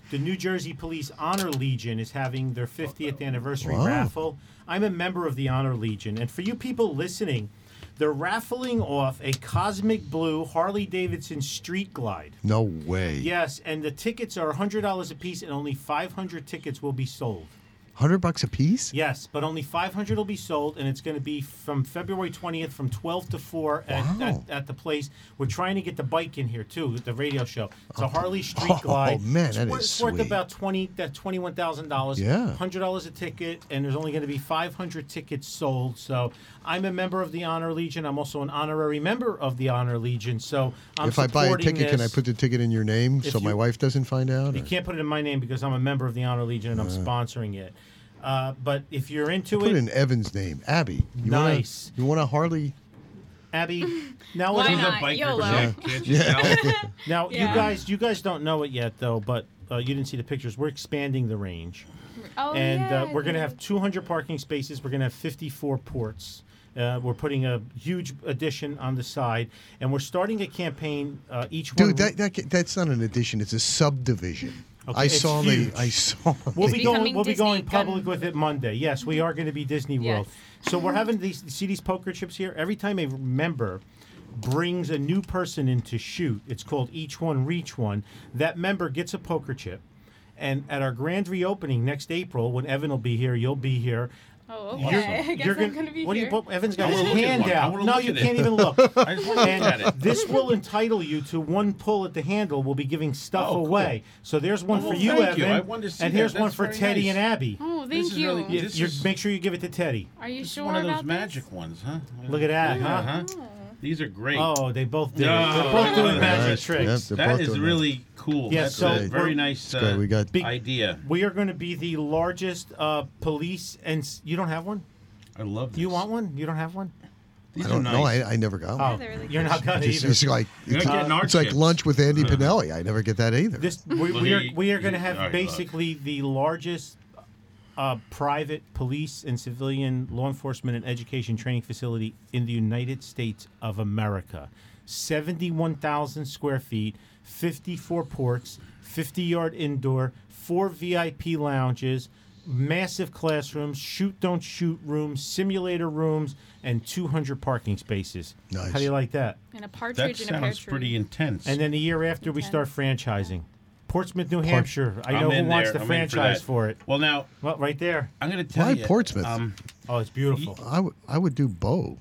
the New Jersey Police Honor Legion is having their fiftieth anniversary Wow. raffle. I'm a member of the Honor Legion, and for you people listening, they're raffling off a Cosmic Blue Harley-Davidson Street Glide. No way. Yes, and the tickets are one hundred dollars a piece, and only five hundred tickets will be sold. Hundred bucks a piece? Yes, but only five hundred will be sold, and it's going to be from February twentieth from twelve to four at, Wow. at, at the place. We're trying to get the bike in here, too, at the radio show. It's a Harley Street Oh, Glide. man, it's that worth, is it's worth sweet. about twenty, that twenty-one thousand dollars. Yeah. one hundred dollars a ticket, and there's only going to be five hundred tickets sold. So I'm a member of the Honor Legion. I'm also an honorary member of the Honor Legion. So I'm if I buy a supporting ticket, can I this. put the ticket in your name If so my you- wife doesn't find out? You or- can't put it in my name because I'm a member of the Honor Legion and I'm sponsoring it. Uh, but if you're into Put it, it in Evan's name, Abby. You Nice. Wanna, you want a Harley? Abby, now Why listen- She's a not? biker, YOLO. Jack, can't you tell? now Yeah. you guys, you guys don't know it yet though, but uh, you didn't see the pictures. We're expanding the range, Oh, and yeah, uh, we're going to yeah. have two hundred parking spaces. We're going to have fifty-four ports. Uh, we're putting a huge addition on the side, and we're starting a campaign. Uh, each one. Dude, that, that that's not an addition. It's a subdivision. Okay, I it's saw huge. the. I saw. We'll the- be going. becoming We'll be Disney going gun- public with it Monday. Yes, we are going to be Disney World. Yes. So we're having these. See these poker chips here. Every time a member brings a new person in to shoot, it's called Each One Reach One. That member gets a poker chip, and at our grand reopening next April, when Evan will be here, you'll be here. Oh, You're- okay. I guess you're I'm gonna- going to be what do here. you? What, Evan's got I his wanna look at hand one. I out. wanna No, look you at can't it. even look. I just want to look at And it. this will entitle you to one pull at the handle. We'll be giving stuff Oh, cool. away. So there's one Oh, for well, you, thank Evan, you. I wanted to see and that. here's one That's for very Teddy nice. and Abby. Oh, thank This is you. really- You- This you're- is- make sure you give it to Teddy. Are you This is sure one of those about magic this? ones, huh? Look at that, Yeah, huh? These are great. Oh, they both did. it. No. They're both doing magic Nice. tricks. Yep, they're That both is doing really cool. Yeah, That's so a we're- very nice It's great. uh, We got- Big- idea. We are going to be the largest uh, police, and s- you don't have one. I love this. You want one? You don't have one. These I don't are know. nice. I, I never got Oh, one. they're really you're good. not gonna It's, either. it's like You're it's, not getting our it's like chips. lunch with Andy Pinelli. I never get that either. This we, Well, we are he- we are going to he- have all right, basically the largest uh, private police and civilian law enforcement and education training facility in the United States of America. seventy-one thousand square feet, fifty-four ports, fifty yard indoor, four V I P lounges, massive classrooms, shoot don't shoot rooms, simulator rooms, and two hundred parking spaces. Nice. How do you like that? And a That partridge and a pear sounds tree. pretty intense. And then the year after, we start franchising. Portsmouth, New Hampshire. I I'm know who in wants there. the I'm in franchise that. for it. Well, now Well, right there. I'm going to tell Why you. Portsmouth? Um, Oh, it's beautiful. I would I would do Bow.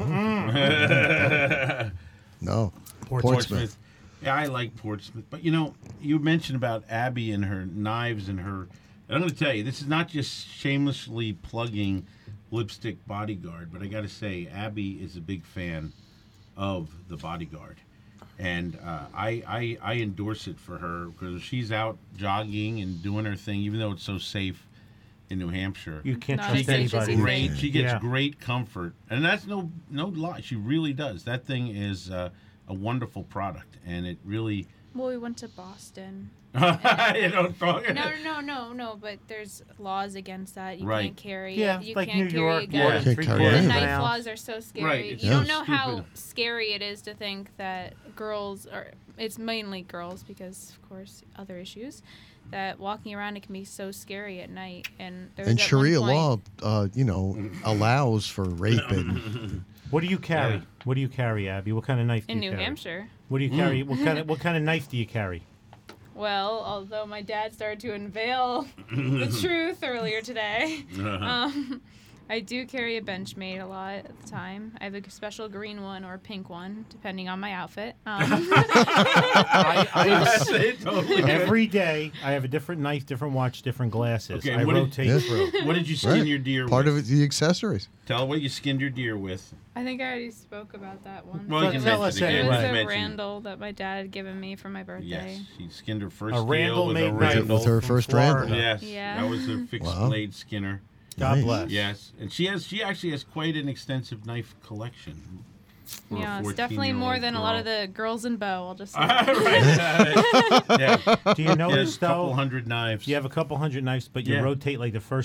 No, Portsmouth. Portsmouth. Yeah, I like Portsmouth. But you know, you mentioned about Abby and her knives and her. And I'm going to tell you, this is not just shamelessly plugging Lipstick Bodyguard, but I got to say, Abby is a big fan of the Bodyguard, and uh, I, I I endorse it for her because she's out jogging and doing her thing, even though it's so safe in New Hampshire. You can't No, trust it's safe, anybody. it's great. safe. She gets Yeah. great comfort, and that's no no lie. She really does. That thing is uh, a wonderful product, and it really. Well, we went to Boston. you don't talk. No, no, no, no. But there's laws against that. You Right. can't carry. Yeah, you like can't New carry York. a gun. more Yeah. than Can't three carry quarters anything. of an Knife ounce. laws are so scary. Right, it's You so don't know how stupid. scary it is to think that girls are. It's mainly girls because, of course, other issues. That walking around it can be so scary at night. And there was And at one Sharia point- law, uh, you know, allows for rape and What do you carry? Yeah. What do you carry, Abby? What kind of knife do in you New carry? Hampshire. What do you carry? What kind of what kind of knife do you carry? Well, although my dad started to unveil the truth earlier today, um, I do carry a Benchmade a lot at the time. I have a special green one or pink one, depending on my outfit. Um, I, I, Totally. every day, I have a different knife, different watch, different glasses. Okay, I what did- rotate Yeah. through. What did you skin right. your deer part with? of it, the accessories. Tell what you skinned your deer with. I think I already spoke about that one. Well, So you can tell mention us it again. It anyway. was Just a mention it. Randall that my dad had given me for my birthday. Yes, she skinned her first A deal Randall with made a knife. Randall. With her from first Florida. Randall. Yes, Yeah. that was a fixed Wow. blade skinner. God Nice. bless. Yes, and she has she actually has quite an extensive knife collection. for a Yeah, it's definitely more fourteen-year-old than a lot of girl. the girls in bow. I'll just say. Right. yeah. Do you notice Yes, a couple though? hundred knives. You have a couple hundred knives, but you Yeah. rotate like the first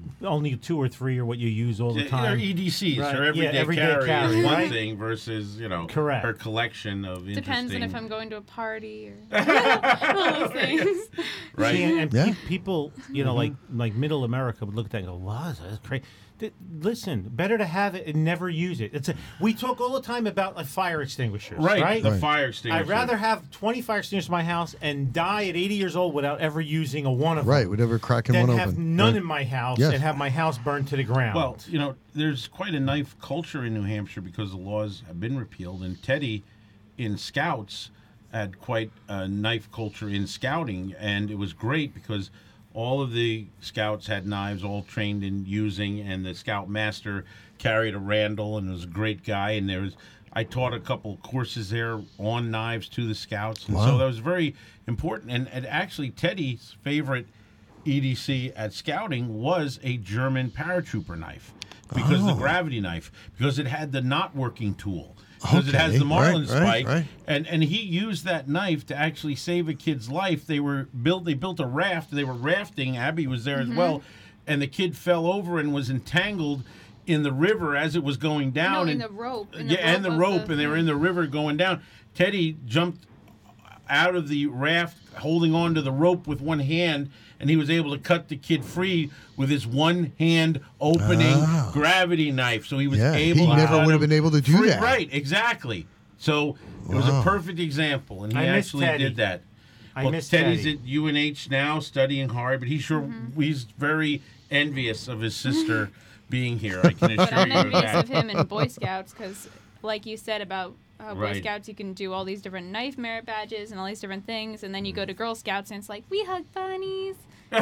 only two or three are what you use all the They're time. E D Cs, Right. or everyday, Yeah, everyday carry, carry, is one right? thing versus, you know, Correct. her collection of interesting... Depends on if I'm going to a party or all those things. Right. See, and and Yeah. pe- people, you know, like like middle America would look at that and go, "Wow, that's crazy." Listen, better to have it and never use it. It's a, we talk all the time about like fire extinguishers, Right, right? the Right. fire extinguisher. I'd rather have twenty fire extinguishers in my house and die at eighty years old without ever using a one of Right, them. whatever cracking Than one have open. none Right. in my house Yes. and have my house burned to the ground. Well, you know, there's quite a knife culture in New Hampshire because the laws have been repealed, and Teddy in Scouts had quite a knife culture in scouting, and it was great because all of the Scouts had knives, all trained in using, and the Scout Master carried a Randall and was a great guy, and there was I taught a couple courses there on knives to the Scouts, and Wow. so that was very important. And, and actually, Teddy's favorite E D C at scouting was a German paratrooper knife because the gravity knife, because it had the not working tool, because it has Okay, the marlin right, right, spike, right. and and he used that knife to actually save a kid's life. They were built they built a raft. They were rafting. Abby was there as well, and the kid fell over and was entangled in the river as it was going down. No, in and, the rope. In the yeah, and the of rope, and they were in the river going down. Teddy jumped out of the raft holding on to the rope with one hand, and he was able to cut the kid free with his one hand opening Ah. gravity knife. So he was Yeah, able he to never cut would have him been able to do free. that. Right, exactly. So it was a Wow. perfect example, and he I miss actually Teddy. did that. I well, miss Teddy's Teddy. at U N H now studying hard, but he's sure Mm-hmm. he's very envious of his sister being here. I can But assure I'm you of envious that. of him in Boy Scouts because, like you said about uh, Boy Right. Scouts, you can do all these different knife merit badges and all these different things, and then you go to Girl Scouts and it's like, we hug bunnies.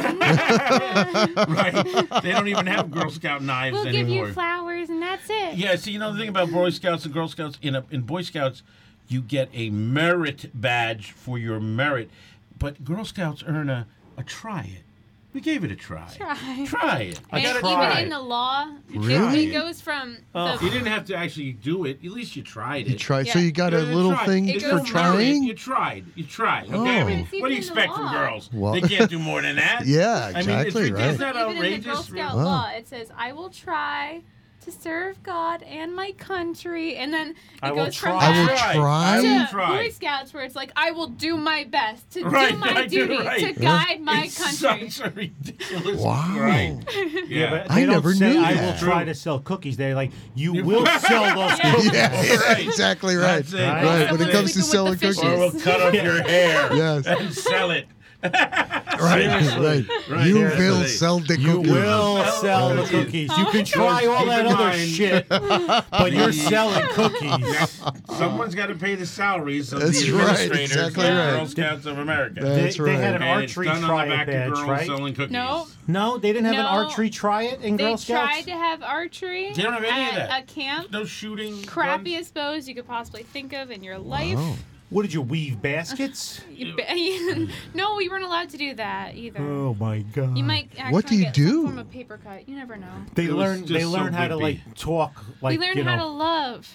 Right? They don't even have Girl Scout knives We'll anymore. give you flowers and that's it. Yeah, see, you know the thing about Boy Scouts and Girl Scouts, in a, in Boy Scouts, you get a merit badge for your merit, but Girl Scouts earn a, a try it. We gave it a try. Try. Try it. I And tried. even in the law, Really? it, it goes from Oh. the You didn't have to actually do it. At least you tried it. You tried, Yeah. so you got a You little tried. thing It for goes trying? You tried. You tried. Okay. Oh. I mean, It's what do you even in the expect from law. girls? Well- They can't do more than that. Yeah, I mean, it's exactly, ridiculous. right. Isn't that even in the outrageous? Girl Scout Wow. law, it says, I will try to serve God and my country. And then it I will goes from try. I will that try. I will to try. Boy Scouts where it's like, I will do my best to Right, do my I do, duty, right. to guide my It's country. such a ridiculous. Wow. Right. Yeah, Yeah. but I they don't never say, knew I will that. try to sell cookies. They're like, you will sell those cookies. Yeah, yeah, Right. exactly right. That's it. Right. Right. When it Someone's comes to sleeping selling with the cookies. Or we'll cut off your hair Yes. and sell it. Right, right. Right. You Seriously. will sell the You cookies. will Sell sell the cookies. cookies. You can try all Keep that in other mind- shit, but you're selling cookies. Someone's got to pay the salaries of That's the right, administrators exactly of the right. Girl Scouts of America. That's they, they had an right. And it's archery done on the try back it of badge, girls right? selling cookies. No. No, they didn't have an No. archery try it in They Girl Scouts. tried to have archery They don't have any at of that. a camp. No shooting. Crappiest bows you could possibly think of in your life. Wow. What did you weave baskets? You ba- no, we weren't allowed to do that either. Oh my god! You might actually What do you get do? some form of paper cut. You never know. They It was learn. just They so learn how to wimpy. like talk. Like we learned you know. how to love.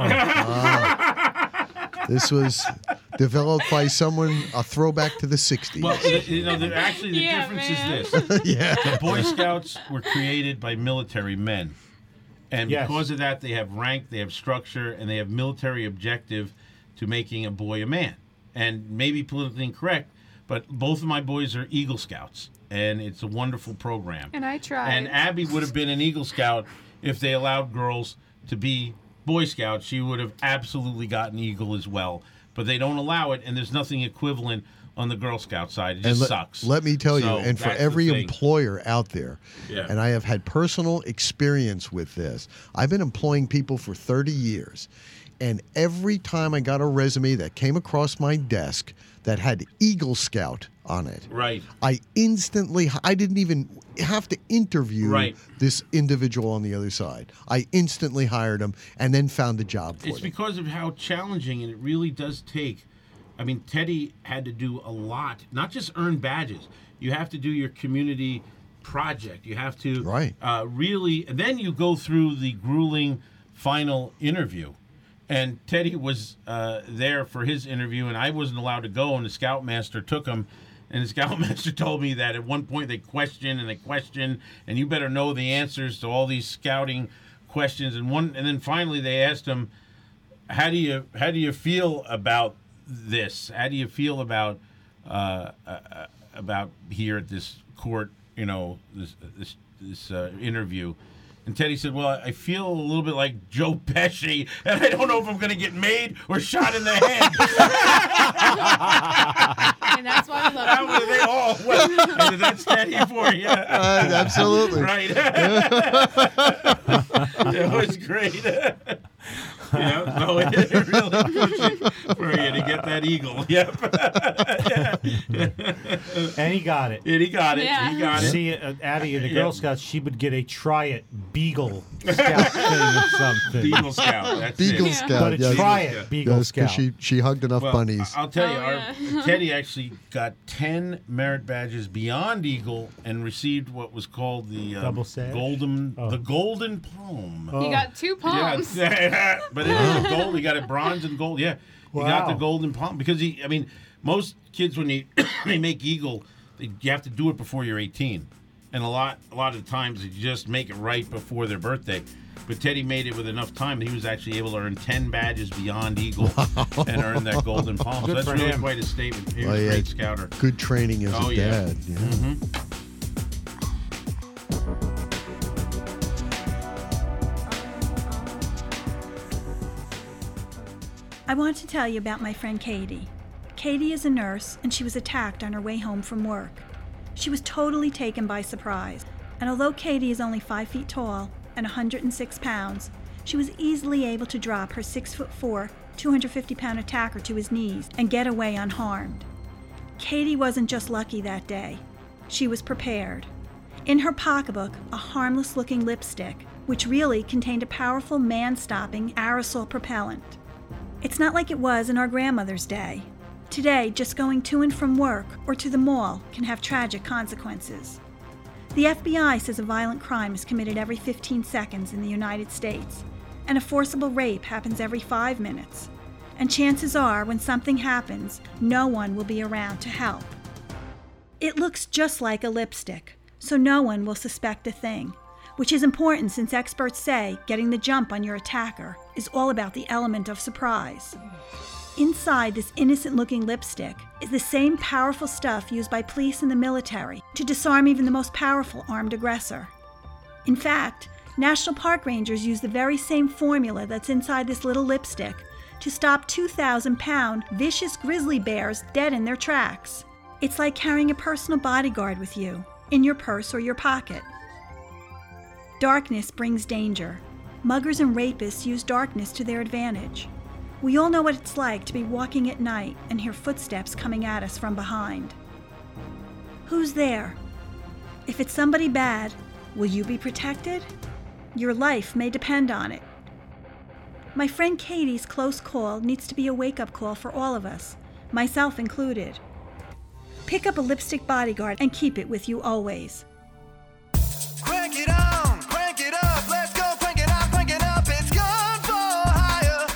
This was developed by someone, a throwback to the sixties. Well, the, you know, the, actually, the Yeah, difference man. is this: yeah. the Boy Scouts were created by military men, and Yes. because of that, they have rank, they have structure, and they have military objective to making a boy a man. And maybe politically incorrect, but both of my boys are Eagle Scouts, and it's a wonderful program. And I tried. And Abby would have been an Eagle Scout if they allowed girls to be Boy Scouts. She would have absolutely gotten Eagle as well. But they don't allow it, and there's nothing equivalent on the Girl Scout side. It just And let, sucks. let me tell So you, and for that's the every thing. employer out there, Yeah. and I have had personal experience with this, I've been employing people for thirty years. And every time I got a resume that came across my desk that had Eagle Scout on it, Right. I instantly, I didn't even have to interview Right. this individual on the other side. I instantly hired him and then found a job for It's them. because of how challenging, and it really does take. I mean, Teddy had to do a lot, not just earn badges. You have to do your community project. You have to Right. uh, really, and then you go through the grueling final interview. And Teddy was uh, there for his interview, and I wasn't allowed to go, and the Scoutmaster took him And the scoutmaster told me that at one point they questioned and they questioned, and you better know the answers to all these scouting questions. And one, and then finally they asked him, "How do you how do you feel about this? How do you feel about uh, uh, about here at this court? You know, this this this uh, interview?" And Teddy said, "Well, I feel a little bit like Joe Pesci, and I don't know if I'm going to get made or shot in the head." And that's why we love That was, they all well, and that's Teddy for you. Uh, absolutely. Right. It was great. Yeah, so it really pushed for you to get that eagle. Yep. And he got it. And he got it. Yeah. He got it. See, uh, Abby in the Yep. Girl Scouts, she would get a Try It Beagle Scout thing or something. Beagle Scout. That's Beagle it. Scout. But a yes. Try Beagle It Scout. Beagle Yes, Scout. because she, she hugged enough Well, bunnies. I'll tell Oh, you, yeah. our, Teddy actually got ten merit badges beyond Eagle and received what was called the um, Double sash? golden Oh. the golden palm. He got two palms. Yeah, but it is a gold. He got it bronze and gold. Yeah, he got the Wow. golden palm because he. I mean, most kids when they they make Eagle, they, you have to do it before you're eighteen, and a lot a lot of the times you just make it right before their birthday. But Teddy made it with enough time that he was actually able to earn ten badges beyond Eagle and earn that golden palm. So Good that's for really him. quite a statement. He Oh, was a yeah. great scouter. Good training as Oh, a yeah. dad. Yeah. Mm-hmm. I want to tell you about my friend Katie. Katie is a nurse, and she was attacked on her way home from work. She was totally taken by surprise, and although Katie is only five feet tall and one hundred six pounds, she was easily able to drop her six foot four, two hundred fifty pound attacker to his knees and get away unharmed. Katie wasn't just lucky that day. She was prepared. In her pocketbook, a harmless-looking lipstick, which really contained a powerful man-stopping aerosol propellant. It's not like it was in our grandmother's day. Today, just going to and from work or to the mall can have tragic consequences. The F B I says a violent crime is committed every fifteen seconds in the United States, and a forcible rape happens every five minutes. And chances are, when something happens, no one will be around to help. It looks just like a lipstick, so no one will suspect a thing, which is important since experts say getting the jump on your attacker is all about the element of surprise. Inside this innocent-looking lipstick is the same powerful stuff used by police and the military to disarm even the most powerful armed aggressor. In fact, National Park Rangers use the very same formula that's inside this little lipstick to stop two thousand pound vicious grizzly bears dead in their tracks. It's like carrying a personal bodyguard with you, in your purse or your pocket. Darkness brings danger. Muggers and rapists use darkness to their advantage. We all know what it's like to be walking at night and hear footsteps coming at us from behind. Who's there? If it's somebody bad, will you be protected? Your life may depend on it. My friend Katie's close call needs to be a wake-up call for all of us, myself included. Pick up a lipstick bodyguard and keep it with you always. Crank it on, crank it up, let's go, crank it up, crank it up, it's Gun for Hire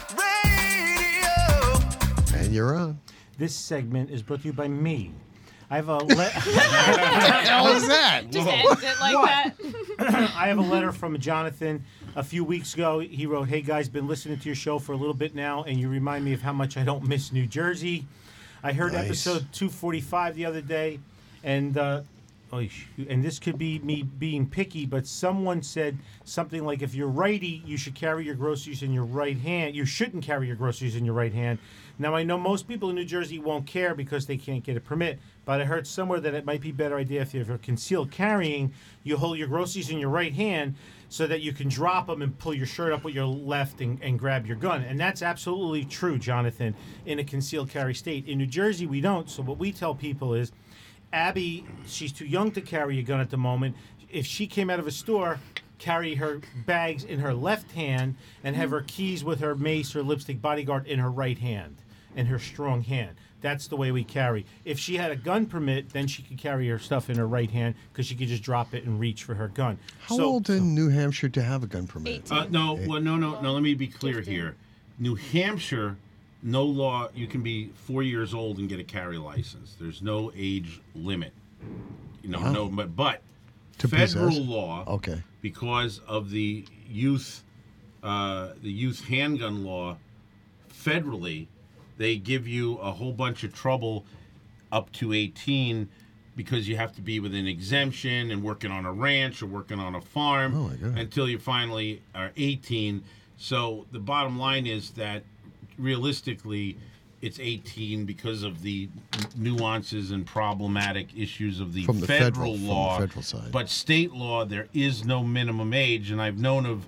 Radio. And you're on. This segment is brought to you by me. I have a le- How is that? Just ends it like that. I have a letter from Jonathan a few weeks ago. He wrote, "Hey guys, been listening to your show for a little bit now, and you remind me of how much I don't miss New Jersey. I heard Nice. episode two forty-five the other day, and uh, oh, shoot, and this could be me being picky, but someone said something like, if you're righty, you should carry your groceries in your right hand. You shouldn't carry your groceries in your right hand. Now, I know most people in New Jersey won't care because they can't get a permit, but I heard somewhere that it might be a better idea if you're concealed carrying, you hold your groceries in your right hand so that you can drop them and pull your shirt up with your left and, and grab your gun." And that's absolutely true, Jonathan, in a concealed carry state. In New Jersey, we don't. So what we tell people is, Abby, she's too young to carry a gun at the moment. If she came out of a store, carry her bags in her left hand and have her keys with her mace or lipstick bodyguard in her right hand, in her strong hand. That's the way we carry. If she had a gun permit, then she could carry her stuff in her right hand because she could just drop it and reach for her gun. How So- old in New Hampshire to have a gun permit? eighteen. Uh, no, well, no, no, no. Let me be clear here. New Hampshire no law. You can be four years old and get a carry license. There's no age limit. You know, Wow. no, but but To federal possess? law, Okay. because of the youth, uh, the youth handgun law, federally, they give you a whole bunch of trouble up to eighteen because you have to be with an exemption and working on a ranch or working on a farm Oh, my God. until you finally are eighteen. So the bottom line is that realistically, it's eighteen because of the nuances and problematic issues of the, From the federal federal- from the law. federal side. But state law, there is no minimum age, and I've known of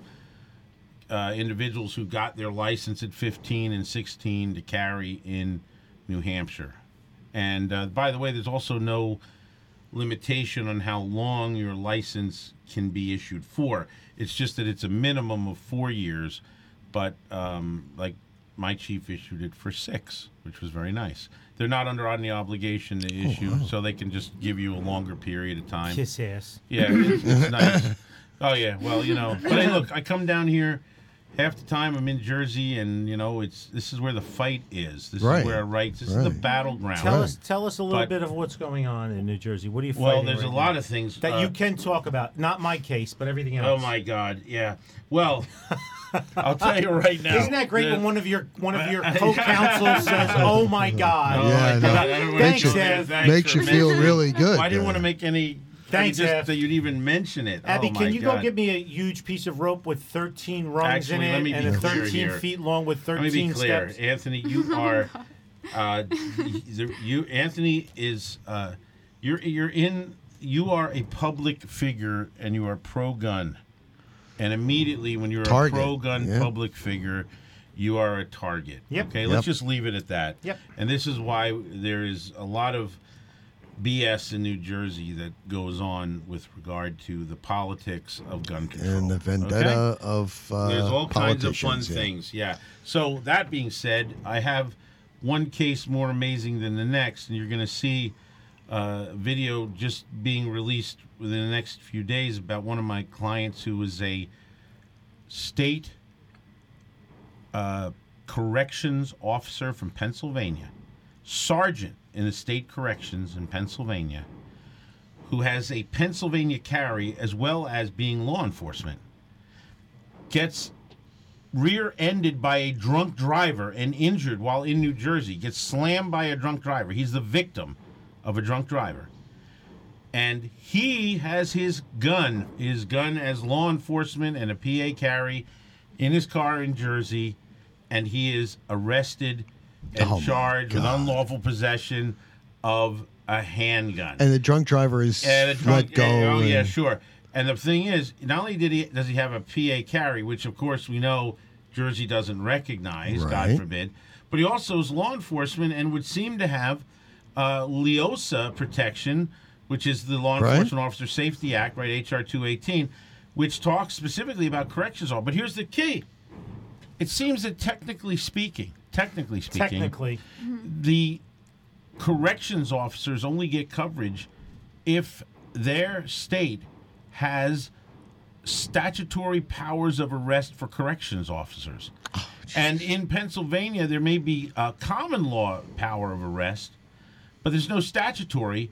uh, individuals who got their license at fifteen and sixteen to carry in New Hampshire. And uh, by the way, there's also no limitation on how long your license can be issued for. It's just that it's a minimum of four years, but um, like my chief issued it for six, which was very nice. They're not under any obligation to issue, so they can just give you a longer period of time. Kiss ass. Yeah, it's, it's nice. Oh yeah, well, you know, but hey, look, I come down here half the time. I'm in Jersey, and you know, it's this is where the fight is. This Right. is where it rights. This is the Right. battleground. Tell us, tell us a little But- bit of what's going on in New Jersey. What are you fighting? Well, there's right a lot now? of things that uh, you can talk about. Not my case, but everything Oh else. my God, yeah. Well, I'll tell you right now. Isn't that great the- when one of your one of your co-counsels says, "Oh my God"? Oh, Yeah, my I know. God, I don't wanna Thanks, mention Ev. that. Thanks Makes for you feel mentioning- really good. Well, I didn't uh, want to make any. Thanks, I mean, Ev. just that you'd even mention it. Abby, oh, my can you God. go give me a huge piece of rope with thirteen rungs Actually, in let it me and be a clear thirteen here. feet long with Let me thirteen be clear, steps? Anthony. You are, uh, the- you. Anthony is. Uh, you're. You're in. You are a public figure, and you are pro-gun. And immediately, when you're Target, a pro-gun yeah. public figure, you are a target. Yep. Okay. Yep. Let's just leave it at that. Yep. And this is why there is a lot of B S in New Jersey that goes on with regard to the politics of gun control and the vendetta okay? of uh, There's all kinds of fun politicians, yeah. things, yeah. So that being said, I have one case more amazing than the next, and you're going to see a video just being released within the next few days about one of my clients who was a state uh, corrections officer from Pennsylvania, sergeant in the state corrections in Pennsylvania, who has a Pennsylvania carry as well as being law enforcement, gets rear-ended by a drunk driver and injured while in New Jersey, gets slammed by a drunk driver. He's the victim of a drunk driver. And he has his gun, his gun as law enforcement and a P A carry in his car in Jersey, and he is arrested and Oh, my charged with God. unlawful possession of a handgun. And the drunk driver is And a drunk, let go. Oh yeah, and- sure. And the thing is, not only did he does he have a P A carry, which of course we know Jersey doesn't recognize, God Right. forbid, but he also is law enforcement and would seem to have uh, LEOSA protection, which is the Law Right. Enforcement Officer Safety Act, right, H R two eighteen, which talks specifically about corrections law. But here's the key: it seems that technically speaking, technically speaking, Technically, the corrections officers only get coverage if their state has statutory powers of arrest for corrections officers. And in Pennsylvania, there may be a common law power of arrest, but there's no statutory.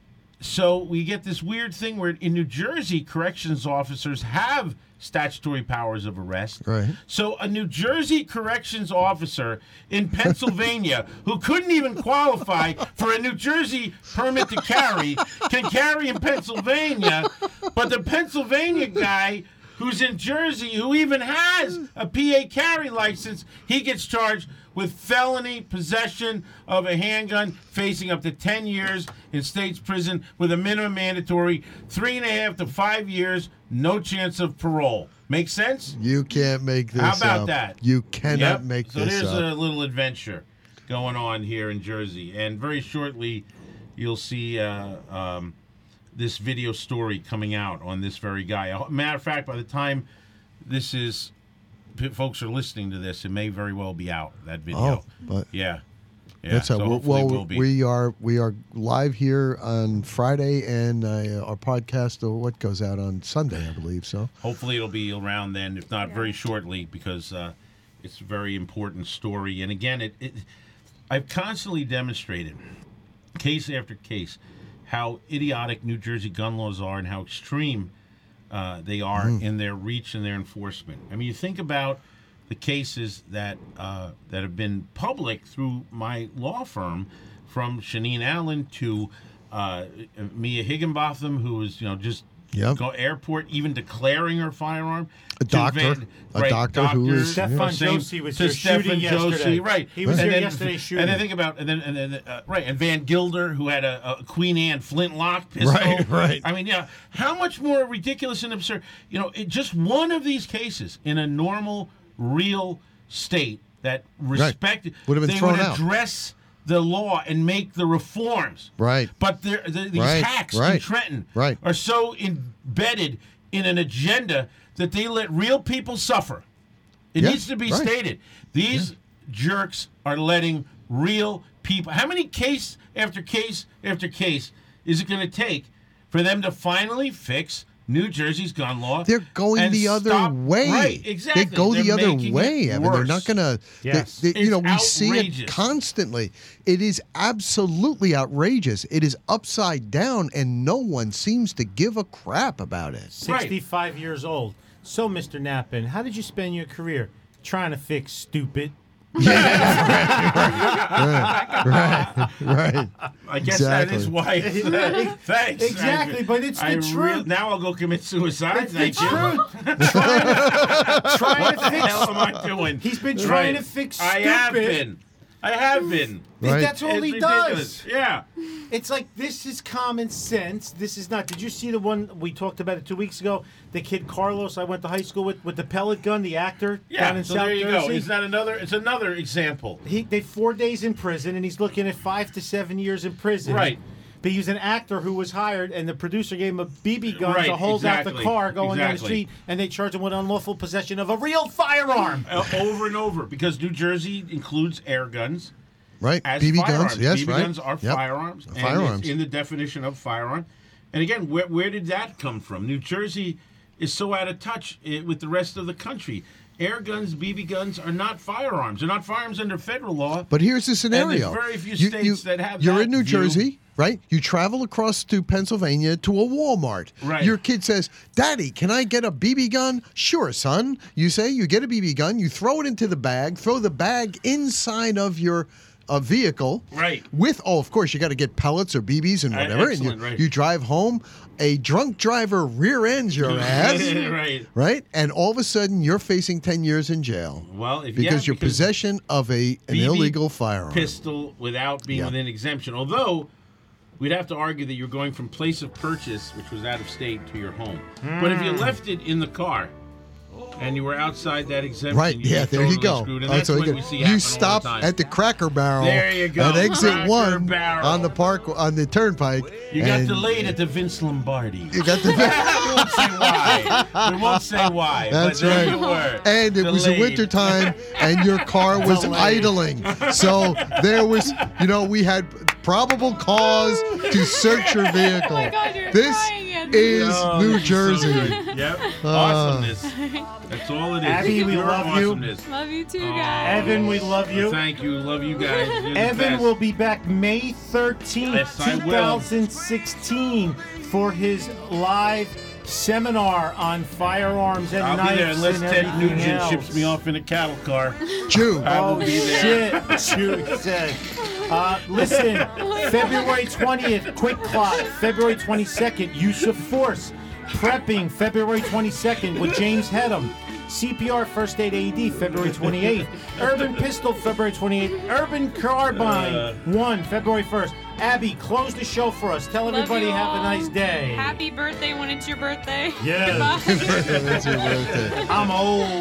So we get this weird thing where in New Jersey, corrections officers have statutory powers of arrest. Right. So a New Jersey corrections officer in Pennsylvania who couldn't even qualify for a New Jersey permit to carry can carry in Pennsylvania, but the Pennsylvania guy who's in Jersey who even has a P A carry license, he gets charged with felony possession of a handgun, facing up to ten years in state's prison with a minimum mandatory three and a half to five years, no chance of parole. Make sense? You can't make this How about up. that? You cannot Yep. make so this there's up. a little adventure going on here in Jersey, and very shortly you'll see uh, um, this video story coming out on this very guy. Matter of fact, by the time this is p- folks are listening to this, it may very well be out, that video. Oh, but yeah. Yeah, that's so how hopefully well we'll be. we are. We are live here on Friday, and uh, our podcast, or what goes out on Sunday, I believe. So Hopefully it'll be around then, if not very shortly, because uh, it's a very important story. And again, it, it I've constantly demonstrated, case after case, how idiotic New Jersey gun laws are and how extreme uh, they are mm. in their reach and their enforcement. I mean, you think about the cases that uh, that have been public through my law firm, from Shaneen Allen to uh, Mia Higginbotham, who was, you know, just Yep. go airport, even declaring her firearm. A doctor, Van, a right, doctor doctors, who was Stefan same, Josie was to here Stefan shooting Josie, yesterday. right? He was and here then, yesterday shooting. And then think about, and then, and then uh, right, and Van Gilder, who had a, a Queen Anne flintlock pistol. Right, right. I mean, yeah, how much more ridiculous and absurd? You know, it, just one of these cases in a normal, real state that respected, right. would have been they thrown would out. address the law and make the reforms. Right. But the, these right. hacks right. in Trenton right. are so embedded in an agenda that they let real people suffer. It yeah. needs to be right. stated. These yeah. jerks are letting real people... How many case after case after case is it going to take for them to finally fix New Jersey's gun law? They're going and the other stop, way. Right, exactly. They go They're the other making way, it Evan. They're worse. not going to. Yes. They, they, you know, we It's see it outrageous. constantly. It is absolutely outrageous. It is upside down, and no one seems to give a crap about it. sixty-five years old. So, Mister Knappen, how did you spend your career? Trying to fix stupid. right, right. I guess exactly. that is why. It's, thanks. Exactly, I, but it's the I truth. Re- now I'll go commit suicide. It's Thank the you. truth. trying to, trying What to the fix. hell am I doing? He's been trying Right. to fix I stupid. have been. I have been. Right. That's all It's he ridiculous. does. Yeah. It's like, this is common sense. This is not. Did you see the one we talked about it two weeks ago? The kid Carlos I went to high school with, with the pellet gun, the actor Yeah. down in So South there you Jersey. go. Is that another? It's another example. He they four days in prison, and he's looking at five to seven years in prison. Right. But he was an actor who was hired, and the producer gave him a B B gun Right, to hold out the exactly, car going down the exactly. street, and they charged him with unlawful possession of a real firearm. Uh, over and over, because New Jersey includes air guns. Right. As B B firearms. guns. Yes, B B right. guns are Yep. firearms. And Firearms. it's in the definition of firearm. And again, where, where did that come from? New Jersey is so out of touch eh, with the rest of the country. Air guns, B B guns are not firearms. They're not firearms under federal law. But here's the And scenario. there's very few You- states you- that have You're that in New view. Jersey, right? You travel across to Pennsylvania to a Walmart. Right. Your kid says, Daddy, can I get a B B gun? Sure, son. You say you get a B B gun, you throw it into the bag, throw the bag inside of your uh, vehicle. Right. With, oh, of course, you got to get pellets or B Bs and Uh, whatever. and you, excellent, right. you drive home. A drunk driver rear ends your ass. Right. Right? And all of a sudden, you're facing ten years in jail. Well, if Because yeah, your possession of a an B B illegal firearm. pistol without being Yeah. within exemption. Although we'd have to argue that you're going from place of purchase, which was out of state, to your home. But if you left it in the car and you were outside that exemption, Right, you'd yeah, be there you totally go. screwed, and Oh, that's so what you we get- see you happen stop all the time. at the Cracker Barrel. There you go, At exit Cracker one Barrel. on the park on the turnpike. You got and delayed at the Vince Lombardi. You got the. we won't say why. We won't say why. That's but there right. you were. And it was the Delayed. winter time, and your car was Delayed. idling. So there was, you know, we had probable cause to search your vehicle. Oh my God, you're this crying, Anthony. is Oh, New this is so Jersey. good. Yep. Uh, Awesomeness. That's all it is. Abby, we Pure love you. awesomeness. Love you too, Oh. guys. Evan, we love you. Thank you. Love you guys. You're the Evan best. will be back May thirteenth, Yes, I will. twenty sixteen, for his live seminar on firearms and I'll knives be there unless and Ted everything Nugent else. ships me off in a cattle car. Jew. I will Oh be there. shit! Shoot, said. Uh, listen, February twentieth, Quick Clock. February twenty-second, Use of Force. Prepping, February twenty-second, with James Hedham. C P R First Aid A E D, February twenty-eighth. Urban Pistol, February twenty-eighth. Urban Carbine, Uh. one, February first. Abby, close the show for us. Tell Love everybody you have a all. nice day. Happy birthday when it's your birthday. Yes. Goodbye. That's your birthday. I'm old.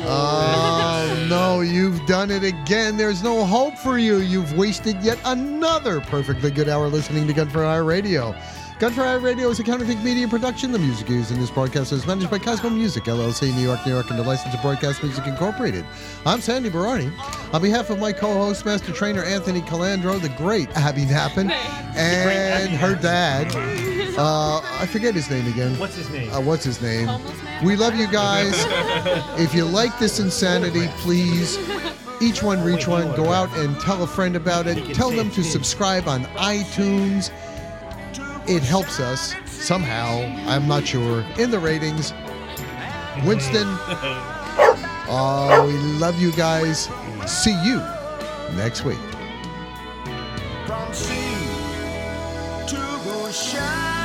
Oh, no, you've done it again. There's no hope for you. You've wasted yet another perfectly good hour listening to Gun for Hire Radio. Gun for Hire Radio is a counterfeit media production. The music used in this broadcast is managed by Cosmo Music, L L C, New York, New York, and the License to Broadcast Music Incorporated. I'm Sandy Barani. On behalf of my co-host, Master Trainer Anthony Calandro, the great Abby Knappen, and her dad, Uh, I forget his name again. What's his name? Uh, what's his name? Homeless man? We love you guys. If you like this insanity, please, each one reach one. Go out and tell a friend about it. Tell them to subscribe on iTunes. It helps us somehow. I'm not sure. In the ratings. Winston. Oh, we love you guys. See you next week. From sea to shine.